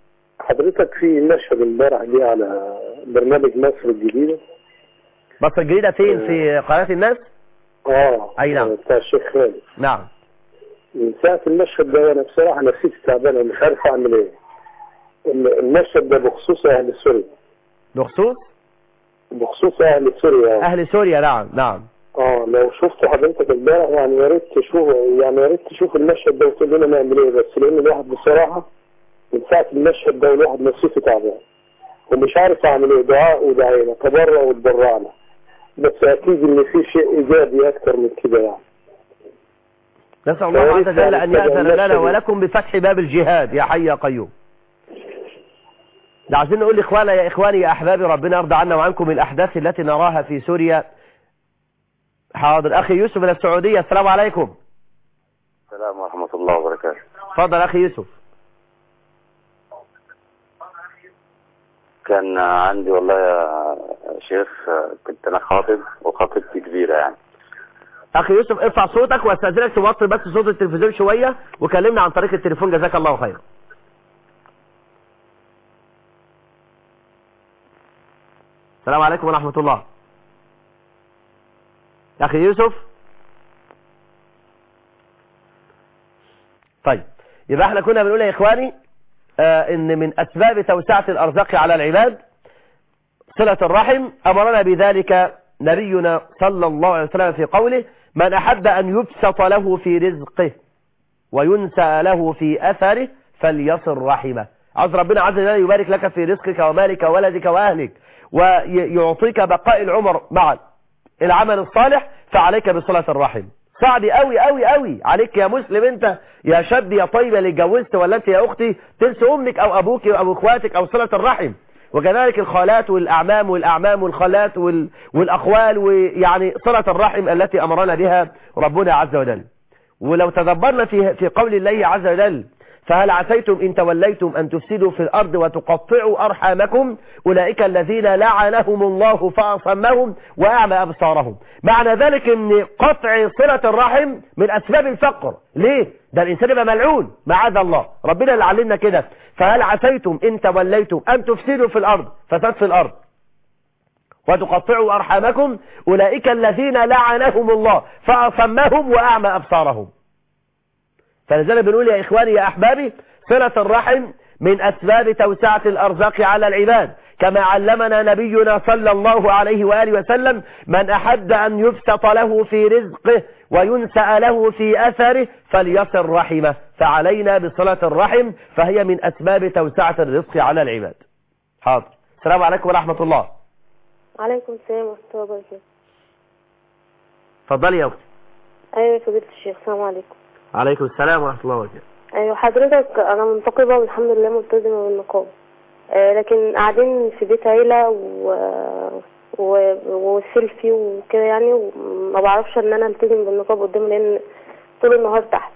حضرتك في مشهد امبارح دي على برنامج مصر الجديدة. مصر الجديدة فين؟ في قناة الناس؟ اه اي نعم بتاع الشيخ خالد. نعم. من ساعة المشهد ده وانا بصراحة نفسيتي تعبانة مش عارف اعمل ايه. المشهد ده بخصوص اهل سوريا. بخصوص؟ بخصوص اهل سوريا. اهل سوريا نعم نعم. اه لو شفتوا حضرتك امبارح يعني يا ريت تشوف يعني يا ريت تشوف المشهد ده وتقول لنا نعمل ايه، بس لان الواحد بصراحة من ساعة المشهد ده والواحد نفسيته تعبان ومش عارف اعمل ايه. دعاء ودعينا تبرع وتبرعنا، بس اكيد ان في شيء ايجابي اكتر من كده يعني. نسأل الله عز وجل أن يأذن لنا ولكم بفتح باب الجهاد يا حي يا قيوم. ده عايزين نقول لإخوانا يا إخواني يا أحبابي ربنا يرضى عنا وعنكم الأحداث التي نراها في سوريا. حاضر أخي يوسف من السعودية. السلام عليكم. السلام ورحمة الله وبركاته. تفضل أخي يوسف. كان عندي والله يا شيخ كنت أنا خاطب وخطيبتي كبيرة يعني. اخي يوسف ارفع صوتك واستاذنك توطي بس صوت التلفزيون شوية وكلمنا عن طريق التليفون جزاك الله خير. السلام عليكم ورحمة الله. اخي يوسف. طيب يبقى احنا كنا بنقول يا اخواني آه ان من اسباب توسعة الارزاق على العباد صلة الرحم. امرنا بذلك نبينا صلى الله عليه وسلم في قوله من أحب أن يبسط له في رزقه وينسى له في أثره فليصل رحمه. عز ربنا عز وجل يبارك لك في رزقك ومالك وولدك وأهلك ويعطيك بقاء العمر مع العمل الصالح، فعليك بصلة الرحم. صعب قوي قوي قوي عليك يا مسلم، انت يا شاب يا طيبة اللي اتجوزت، ولا انت يا اختي تنسى امك او ابوك او اخواتك او صلة الرحم، وكذلك الخالات والاعمام والاعمام والخالات وال... والاخوال، ويعني صلة الرحم التي امرنا بها ربنا عز وجل. ولو تدبرنا في في قول الله عز وجل فهل عسيتم إن توليتم أن تفسدوا في الأرض وتقطعوا أرحامكم أولئك الذين لعنهم الله فأصمهم وأعمى أبصارهم. معنى ذلك أن قطع صلة الرحم من أسباب الفقر. ليه؟ ده الإنسان يبقى ملعون معاذ الله، ربنا اللي علمنا كده. فهل عسيتم إن توليتم أن تفسدوا في الأرض، فساد في الأرض، وتقطعوا أرحامكم أولئك الذين لعنهم الله فأصمهم وأعمى أبصارهم. فلذلك بنقول يا إخواني يا أحبابي صلة الرحم من أسباب توسعة الأرزاق على العباد، كما علمنا نبينا صلى الله عليه وآله وسلم من أحد أن يبسط له في رزقه وينسأ له في أثره فليصل رحمه. فعلينا بصلة الرحم، فهي من أسباب توسعة الرزق على العباد. حاضر. السلام عليكم ورحمة الله. وعليكم السلام ورحمة الله وبركاته. اتفضلي يا أختي. أيوة يا فضيلة الشيخ، السلام عليكم. عليكم السلام ورحمة الله وبركاته. أيوة حضرتك أنا منتقبة والحمد لله ملتزمة بالنقاب، آه لكن قاعدين في بيت عيلة و... و... وسيلفي وكده يعني، وما بعرفش إن أنا التزم بالنقاب قدام لأن طول النهار تحت،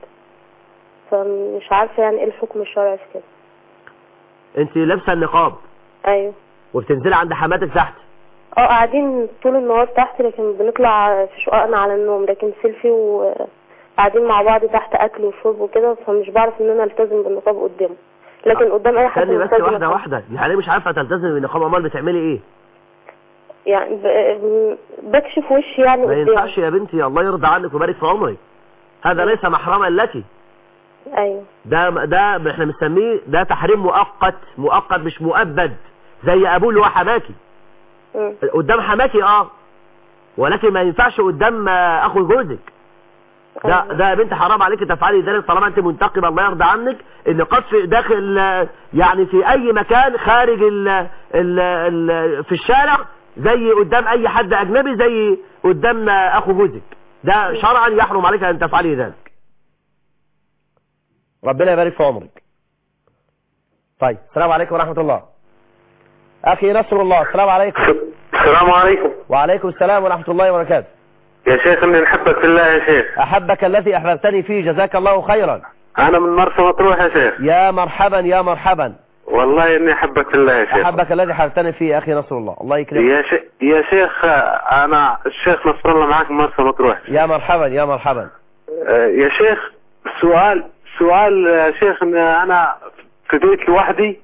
فمش عارفة يعني إيه الحكم الشرعي في كده. أنت لابسة النقاب؟ أيوة. وبتنزلي عند حماتك تحت؟ اه قاعدين طول النهار تحت، لكن بنطلع في شققنا على النوم، لكن سيلفي وقاعدين مع بعض تحت اكل وشرب وكده، فمش بعرف ان انا التزم بالنقاب قدامه، لكن قدام اي حد. استني بس واحده واحده، يعني مش عارفه تلتزمي بالنقاب، امال بتعملي ايه؟ يعني ب... بكشف وشي يعني ما قدامه. ما ينفعش يا بنتي، الله يرضى عنك ويبارك في عمرك، هذا ليس محرما لك. ايوه. ده ده احنا بنسميه ده تحريم مؤقت، مؤقت مش مؤبد، زي ابوه اللي هو حماكي. م. قدام حماكي اه، ولكن ما ينفعش قدام اخو جوزك. ده ده يا بنت حرام عليك تفعلي ذلك طالما انت منتقبه، الله يرضى عنك. النقاب في داخل يعني في اي مكان خارج ال ال ال في الشارع، زي قدام اي حد اجنبي، زي قدام اخو جوزك، ده شرعا يحرم عليك ان تفعلي ذلك. ربنا يبارك في عمرك. طيب السلام عليكم ورحمه الله. اخي نصر الله، السلام عليكم. السلام عليكم. وعليكم السلام ورحمه الله وبركاته. يا شيخ اني نحبك في الله يا شيخ. احبك الذي احببتني فيه، جزاك الله خيرا. انا من مرسى مطروح يا شيخ. يا مرحبا يا مرحبا. والله اني احبك في الله يا شيخ. احبك الذي احببتني فيه يا اخي نصر الله، الله يكرمك. يا شيخ يا شيخ انا الشيخ نصر الله معاك من مرسى مطروح. يا مرحبا يا مرحبا. آه يا شيخ سؤال سؤال يا شيخ، ان انا في بيت لوحدي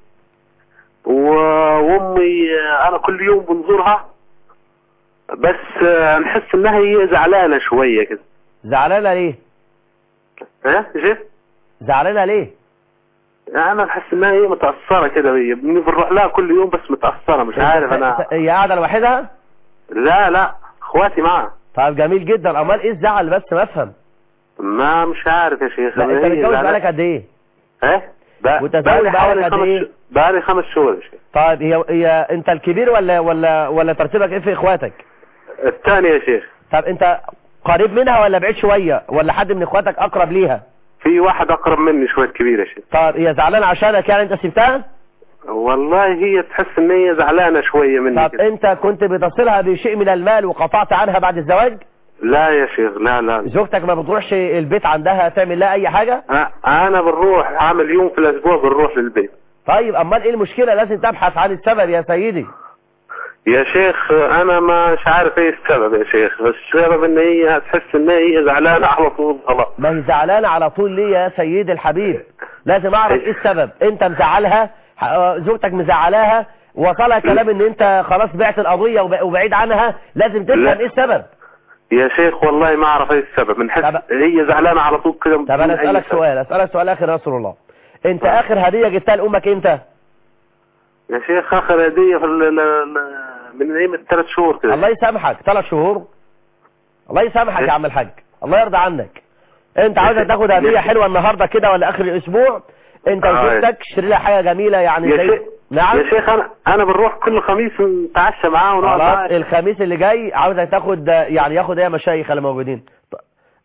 وامي انا كل يوم بنزورها، بس نحس انها هي زعلانه شويه كده. زعلانه ليه؟ ها شيخ؟ زعلانه ليه؟ انا بحس انها هي متاثره كده، هي بنروح لها كل يوم بس متاثره، مش عارف انا. هي قاعده لوحدها؟ لا لا اخواتي معاها. طيب جميل جدا، امال ايه الزعل بس ما افهم. ما مش عارف يا شيخ. لا انت متجوز بقالك قد ايه؟ ها؟ بقالي بقالك قد ايه؟ بقالي خمس شهور يا شيخ. طيب هي هي انت الكبير ولا ولا ولا ترتيبك ايه في اخواتك؟ الثاني يا شيخ. طب انت قريب منها ولا بعيد شويه، ولا حد من اخواتك اقرب ليها؟ في واحد اقرب مني شويه كبير يا شيخ. طب هي زعلانه عشانك يعني انت سبتها؟ والله هي تحس ان هي زعلانه شويه مني. طب كده. انت كنت بتصلها بشيء من المال وقطعت عنها بعد الزواج؟ لا يا شيخ لا لا. زوجتك ما بتروحش البيت عندها تعمل لها اي حاجه؟ انا بنروح عامل يوم في الاسبوع بنروح للبيت. طيب امال ايه المشكله؟ لازم تبحث عن السبب يا سيدي. يا شيخ انا مش عارف ايه السبب يا شيخ، بس السبب ان هي تحس ان هي زعلانه على طول. خلاص ما هي زعلانه على طول ليه يا سيدي الحبيب؟ لازم اعرف ايه السبب. انت مزعلها، زوجتك مزعلاها، وصلها كلام ان انت خلاص بعت القضيه وبعيد عنها، لازم تفهم ايه السبب. يا شيخ والله ما اعرف ايه السبب، بنحس هي زعلانه على طول كده. طب انا اسالك سؤال، اسالك سؤال اخر يا رسول الله، انت آه. اخر هديه جبتها لامك امتى؟ يا شيخ اخر هديه في من ايه، من ثلاث شهور كده. الله يسامحك، ثلاث شهور؟ الله يسامحك يا عم الحاج، الله يرضى عنك. انت عاوزك تاخد هديه حلوه النهارده كده ولا اخر الاسبوع، انت وزوجتك اشتري لها حاجه جميله يعني زي. نعم يا شيخ انا انا بنروح كل خميس نتعشى معاه ونقعد معاه. الخميس اللي جاي عاوزك تاخد يعني ياخد ايه مشايخ اللي موجودين.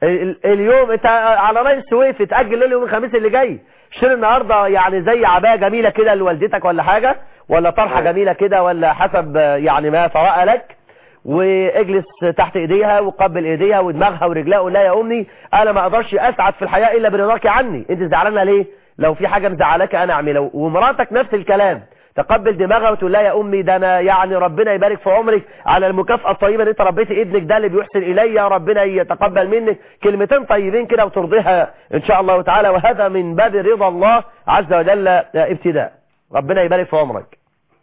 ال- اليوم انت على رأي السويف تأجل له يوم الخميس اللي جاي، شيل النهاردة يعني زي عباية جميلة كده لوالدتك ولا حاجة، ولا طرحة جميلة كده، ولا حسب يعني ما طرأ لك، واجلس تحت ايديها وقبل ايديها ودماغها ورجلها وقول لها يا امي انا ما اقدرش اسعد في الحياة الا برضاكي عني، انت زعلانه ليه؟ لو في حاجة مزعلاك انا اعملها. ومراتك نفس الكلام، تقبل دماغها وتقول لها يا امي ده انا يعني ربنا يبارك في عمرك على المكافأة الطيبة اللي انت ربيتي ابنك ده اللي بيحسن الي، ربنا يتقبل منك، كلمتين طيبين كده وترضيها ان شاء الله تعالى، وهذا من باب رضا الله عز وجل ابتداء. ربنا يبارك في عمرك.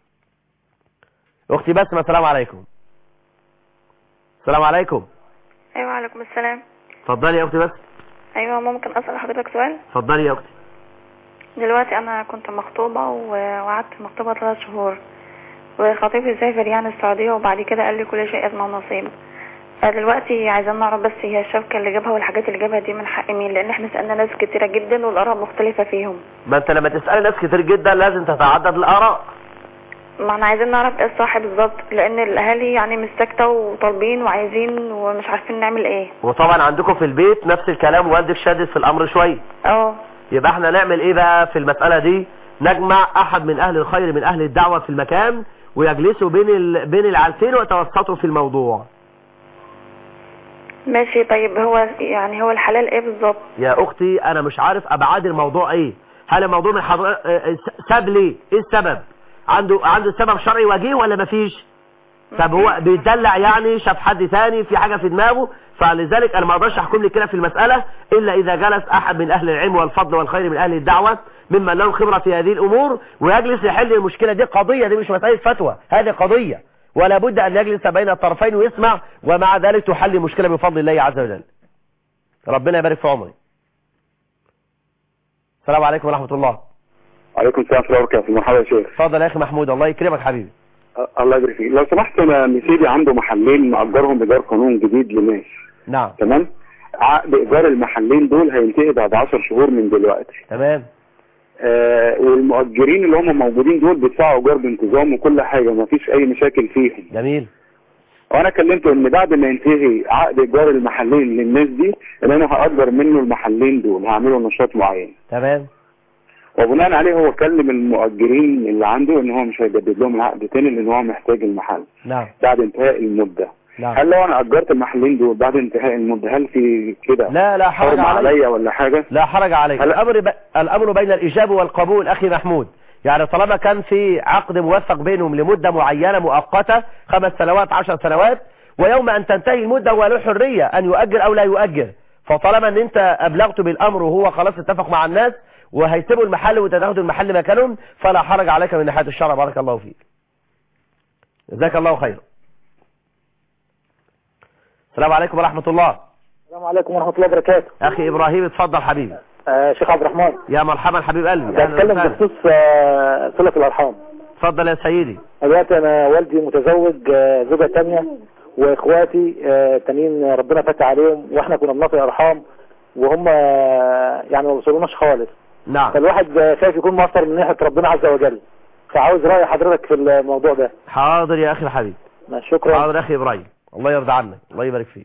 اختي بسمة السلام عليكم. السلام عليكم. ايوه وعليكم السلام. اتفضلي يا اختي. بس ايوه ممكن اسال حضرتك سؤال؟ اتفضلي يا اختي. دلوقتي انا كنت مخطوبه وقعدت مخطوبه ثلاث شهور، وخطيبي سافر يعني السعوديه، وبعد كده قال لي كل شيء اسمه نصيب. دلوقتي عايزين نعرف بس هي الشبكه اللي جابها والحاجات اللي جابها دي من حق مين؟ لان احنا سالنا ناس كتيره جدا والاراء مختلفه فيهم. ما انت لما تسال ناس كتير جدا لازم تتعدد الاراء. ما احنا عايزين نعرف ايه الصح بالظبط، لان الاهالي يعني مش ساكته وطالبين وعايزين ومش عارفين نعمل ايه. وطبعا عندكم في البيت نفس الكلام، والدك شادد في الامر شويه. اه يبقى احنا نعمل ايه بقى في المساله دي؟ نجمع احد من اهل الخير من اهل الدعوه في المكان ويجلسوا بين ال... بين العيلتين ويتوسطوا في الموضوع. ماشي. طيب هو يعني هو الحلال ايه بالظبط؟ يا اختي انا مش عارف ابعاد الموضوع ايه. هل الموضوع من حضر... ساب ليه؟ ايه السبب؟ عنده عنده سبب شرعي وجيه ولا مفيش؟ طب هو بيدلع يعني، شاف حد ثاني في حاجه في دماغه، فلذلك انا ما اقدرش احكم لك كده في المساله الا اذا جلس احد من اهل العلم والفضل والخير من اهل الدعوه ممن لهم خبره في هذه الامور ويجلس يحل المشكله دي. قضيه دي مش مساله فتوى، هذه قضيه ولا بد ان يجلس بين الطرفين ويسمع، ومع ذلك تحل المشكله بفضل الله عز وجل. ربنا يبارك في عمري. السلام عليكم ورحمه الله. وعليكم السلام ورحمه الله وبركاته. مرحبا يا شيخ. اتفضل يا اخي محمود. الله يكرمك حبيبي. الله يبارك فيك. لو سمحت انا مسيدي عنده محلين مأجرهم ايجار قانون جديد لناس. نعم. تمام. عقد ايجار المحلين دول هينتهي بعد عشر شهور من دلوقتي. تمام. آه والمؤجرين اللي هم موجودين دول بيدفعوا ايجار بانتظام وكل حاجه، ما فيش اي مشاكل فيهم. جميل. وانا كلمته ان بعد ما ينتهي عقد ايجار المحلين للناس دي ان انا هأجر منه المحلين دول، هعمله نشاط معين. تمام. وبناء عليه هو كلم المؤجرين اللي عنده ان هو مش هيجدد لهم العقد تاني لان هو محتاج المحل. نعم. بعد انتهاء المده. نعم. هل لو انا اجرت المحلين دول بعد انتهاء المده هل في كده لا لا حرج عليا ولا حاجه؟ لا حرج عليك. هل... الامر ب... الامر بين الايجاب والقبول اخي محمود. يعني طالما كان في عقد موثق بينهم لمده معينه مؤقته خمس سنوات عشر سنوات، ويوم ان تنتهي المده هو له حريه ان يؤجر او لا يؤجر، فطالما ان انت ابلغته بالامر وهو خلاص اتفق مع الناس وهيسيبوا المحل وتاخدوا المحل مكانهم فلا حرج عليك من ناحيه الشرع. بارك الله فيك. جزاك الله خير. السلام عليكم ورحمه الله. السلام عليكم ورحمه الله وبركاته. اخي ابراهيم اتفضل حبيبي. آه شيخ عبد الرحمن. يا مرحبا حبيب قلبي. بتكلم بخصوص آه صله الارحام. اتفضل يا سيدي. دلوقتي انا والدي متزوج آه زوجه ثانيه، واخواتي آه تانيين ربنا فتح عليهم، واحنا كنا بنصل ارحام وهم آه يعني ما وصلوناش خالص. نعم. فالواحد خايف يكون مصدر من ناحيه ربنا عز وجل، فعاوز راي حضرتك في الموضوع ده. حاضر يا اخي الحبيب. شكرا. حاضر يا اخي ابراهيم. الله يرضى عنك. الله يبارك فيك.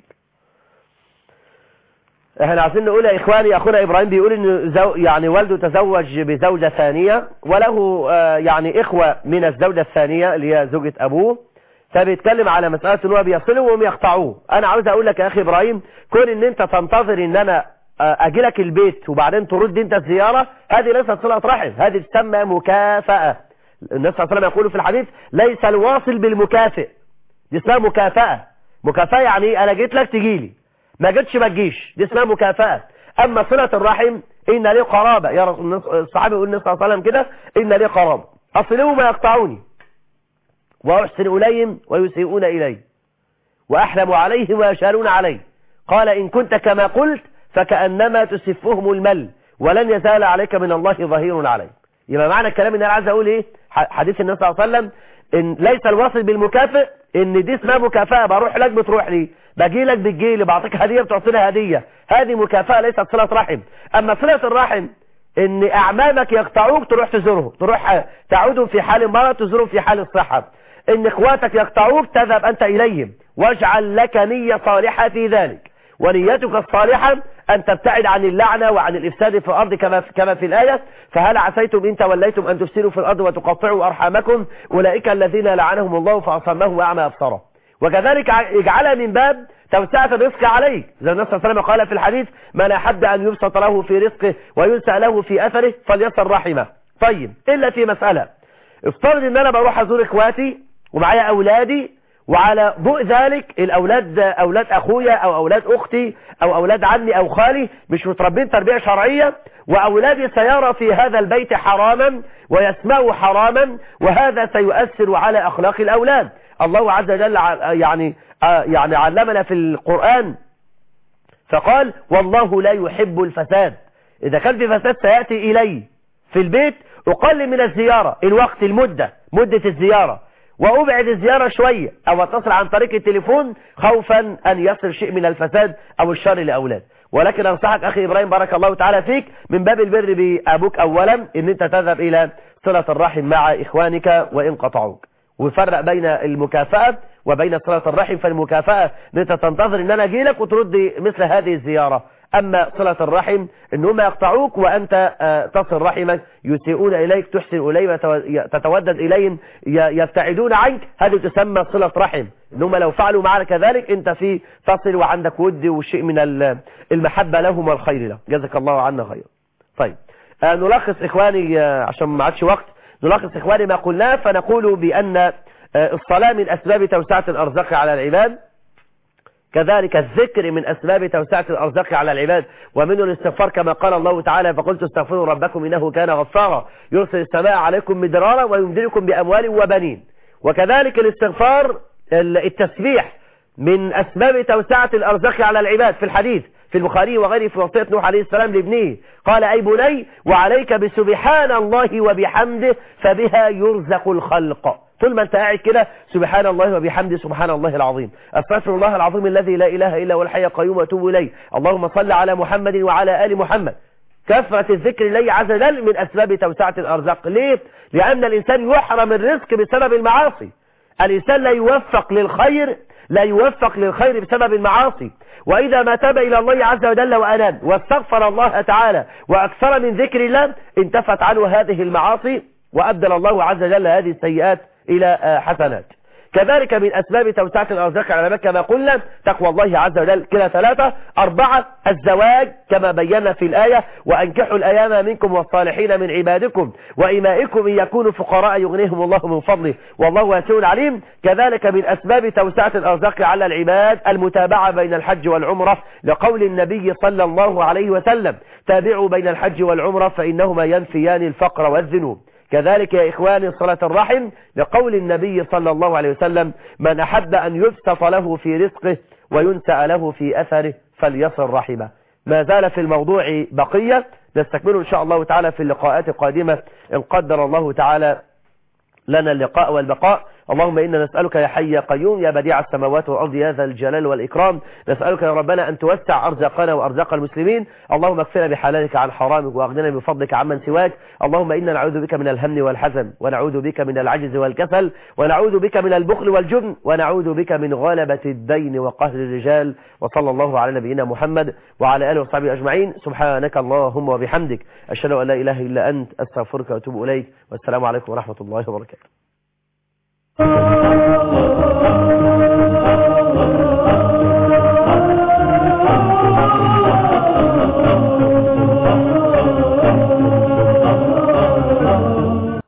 احنا عايزين نقول يا اخواني، اخونا ابراهيم بيقول ان زو يعني والده تزوج بزوجة ثانية وله آه يعني اخوة من الزوجة الثانية اللي هي زوجة ابوه، فبيتكلم على مسألة ان هو بيصلوا وهم يقطعوه. انا عاوز اقول لك يا اخي ابراهيم، كون ان انت تنتظر ان انا اجي لك البيت وبعدين ترد انت الزيارة، هذه ليست صلة رحم، هذه تسمى مكافأة. النبي صلى الله عليه وسلم يقول في الحديث ليس الواصل بالمكافئ، دي اسمها مكافأة. مكافأة يعني انا جيت لك تجي لي، ما جيتش ما تجيش، دي اسمها مكافأة. اما صلة الرحم ان لي قرابة، يا رسول الصحابي يقول النبي صلى الله عليه وسلم كده ان لي قرابة اصلهم يقطعوني واحسن اليهم ويسيئون الي واحلم عليهم ويشارون علي. قال ان كنت كما قلت فكأنما تسفهم المل ولن يزال عليك من الله ظهير عليك. يبقى معنى الكلام ان انا عايز اقول ايه؟ حديث النبي صلى الله عليه وسلم ان ليس الواصل بالمكافئ، ان دي اسمها مكافأة، بروح لك بتروح لي، باجي لك بتجي لي، بعطيك هديه بتعطيني هديه، هذه مكافأة ليست صلة رحم. اما صلة الرحم ان اعمامك يقطعوك تروح تزورهم، تروح تعودهم في حال مرض تزورهم في حال الصحة، ان اخواتك يقطعوك تذهب انت اليهم، واجعل لك نية صالحة في ذلك، ونيتك الصالحة أن تبتعد عن اللعنة وعن الإفساد في الأرض كما كما في الآية فهل عسيتم إن توليتم أن تفسدوا في الأرض وتقطعوا أرحامكم أولئك الذين لعنهم الله فأصمهم وأعمى أبصارهم. وكذلك اجعلها من باب توسعة الرزق عليك زي النبي صلى الله عليه وسلم قال في الحديث من أحب أن يبسط له في رزقه وينسى له في أثره فليصل رحمه. طيب إلا في مسألة، افترض ان انا بروح ازور اخواتي ومعايا اولادي وعلى ضوء ذلك الاولاد اولاد اخويا او اولاد اختي او اولاد عمي او خالي مش متربين تربية شرعية واولادي سيرى في هذا البيت حراما ويسمعوا حراما وهذا سيؤثر على اخلاق الاولاد. الله عز وجل يعني يعني علمنا في القرآن فقال والله لا يحب الفساد. اذا كان في فساد سيأتي الي في البيت أقلل من الزيارة الوقت المدة مدة الزيارة وأبعد الزيارة شوية أو أتصل عن طريق التليفون خوفا أن يصل شيء من الفساد أو الشر لأولاد. ولكن أنصحك أخي إبراهيم بارك الله تعالى فيك من باب البر بأبوك أولا أن أنت تذهب إلى صلة الرحم مع إخوانك وإن قطعوك وفرق بين المكافأة وبين صلة الرحم. فالمكافأة أن أنت تنتظر أن أنا أجي لك وترد مثل هذه الزيارة، أما صلة الرحم إنهم يقطعوك وأنت تصل رحمك يسيئون إليك تحسن إليه تتودد إليهم يبتعدون عنك هذه تسمى صلة رحم. إنهم لو فعلوا معنا كذلك أنت في تصل وعندك ود وشيء من المحبة لهم والخير لهم. جزاك الله عنا خير. طيب نلخص إخواني عشان ما عادش وقت نلخص إخواني ما قلناه فنقول بأن الصلاة من أسباب توسعة الأرزاق على العباد، كذلك الذكر من أسباب توسعة الأرزاق على العباد ومنه الاستغفار كما قال الله تعالى فقلت استغفروا ربكم إنه كان غفارا يرسل السماء عليكم مدرارا ويمددكم بأموال وبنين. وكذلك الاستغفار التسبيح من أسباب توسعة الأرزاق على العباد في الحديث في البخاري وغيره في وصية نوح عليه السلام لابنه قال أي بني وعليك بسبحان الله وبحمده فبها يرزق الخلق. طول ما انت قاعد كده سبحان الله وبحمده سبحان الله العظيم استغفر الله العظيم الذي لا اله الا هو الحي القيوم واتوب اليه اللهم صل على محمد وعلى ال محمد. كثرة الذكر لله عز وجل من اسباب توسعة الارزاق. ليه؟ لان الانسان يحرم الرزق بسبب المعاصي. الانسان لا يوفق للخير لا يوفق للخير بسبب المعاصي. واذا ما تاب الى الله عز وجل واناب واستغفر الله تعالى واكثر من ذكر الله انتفت عنه هذه المعاصي وابدل الله عز وجل هذه السيئات إلى حسنات. كذلك من أسباب توسعة الأرزاق على العباد كما قلنا تقوى الله عز وجل كلا ثلاثة. أربعة الزواج كما بينا في الآية وأنكحوا الأيام منكم والصالحين من عبادكم وإمائكم إن يكونوا فقراء يغنيهم الله من فضله والله واسع عليم. كذلك من أسباب توسعة الأرزاق على العباد المتابعة بين الحج والعمرة لقول النبي صلى الله عليه وسلم تابعوا بين الحج والعمرة فإنهما ينفيان الفقر والذنوب. كذلك يا إخواني صلة الرحم لقول النبي صلى الله عليه وسلم من أحب أن يبسط له في رزقه وينسأ له في أثره فليصل رحمه. ما زال في الموضوع بقية نستكمله إن شاء الله تعالى في اللقاءات القادمة إن قدر الله تعالى لنا اللقاء والبقاء. اللهم إنا نسألك يا حي يا قيوم يا بديع السماوات والأرض يا ذا الجلال والإكرام نسألك يا ربنا أن توسع أرزاقنا وأرزاق المسلمين. اللهم اكفنا بحلالك عن حرامك وأغننا بفضلك عمن سواك. اللهم إنا نعوذ بك من الهم والحزن ونعوذ بك من العجز والكسل ونعوذ بك من البخل والجبن ونعوذ بك من غلبة الدين وقهر الرجال. وصلى الله على نبينا محمد وعلى آله وصحبه أجمعين. سبحانك اللهم وبحمدك أشهد أن لا إله إلا أنت أستغفرك وأتوب إليك والسلام عليكم ورحمة الله وبركاته.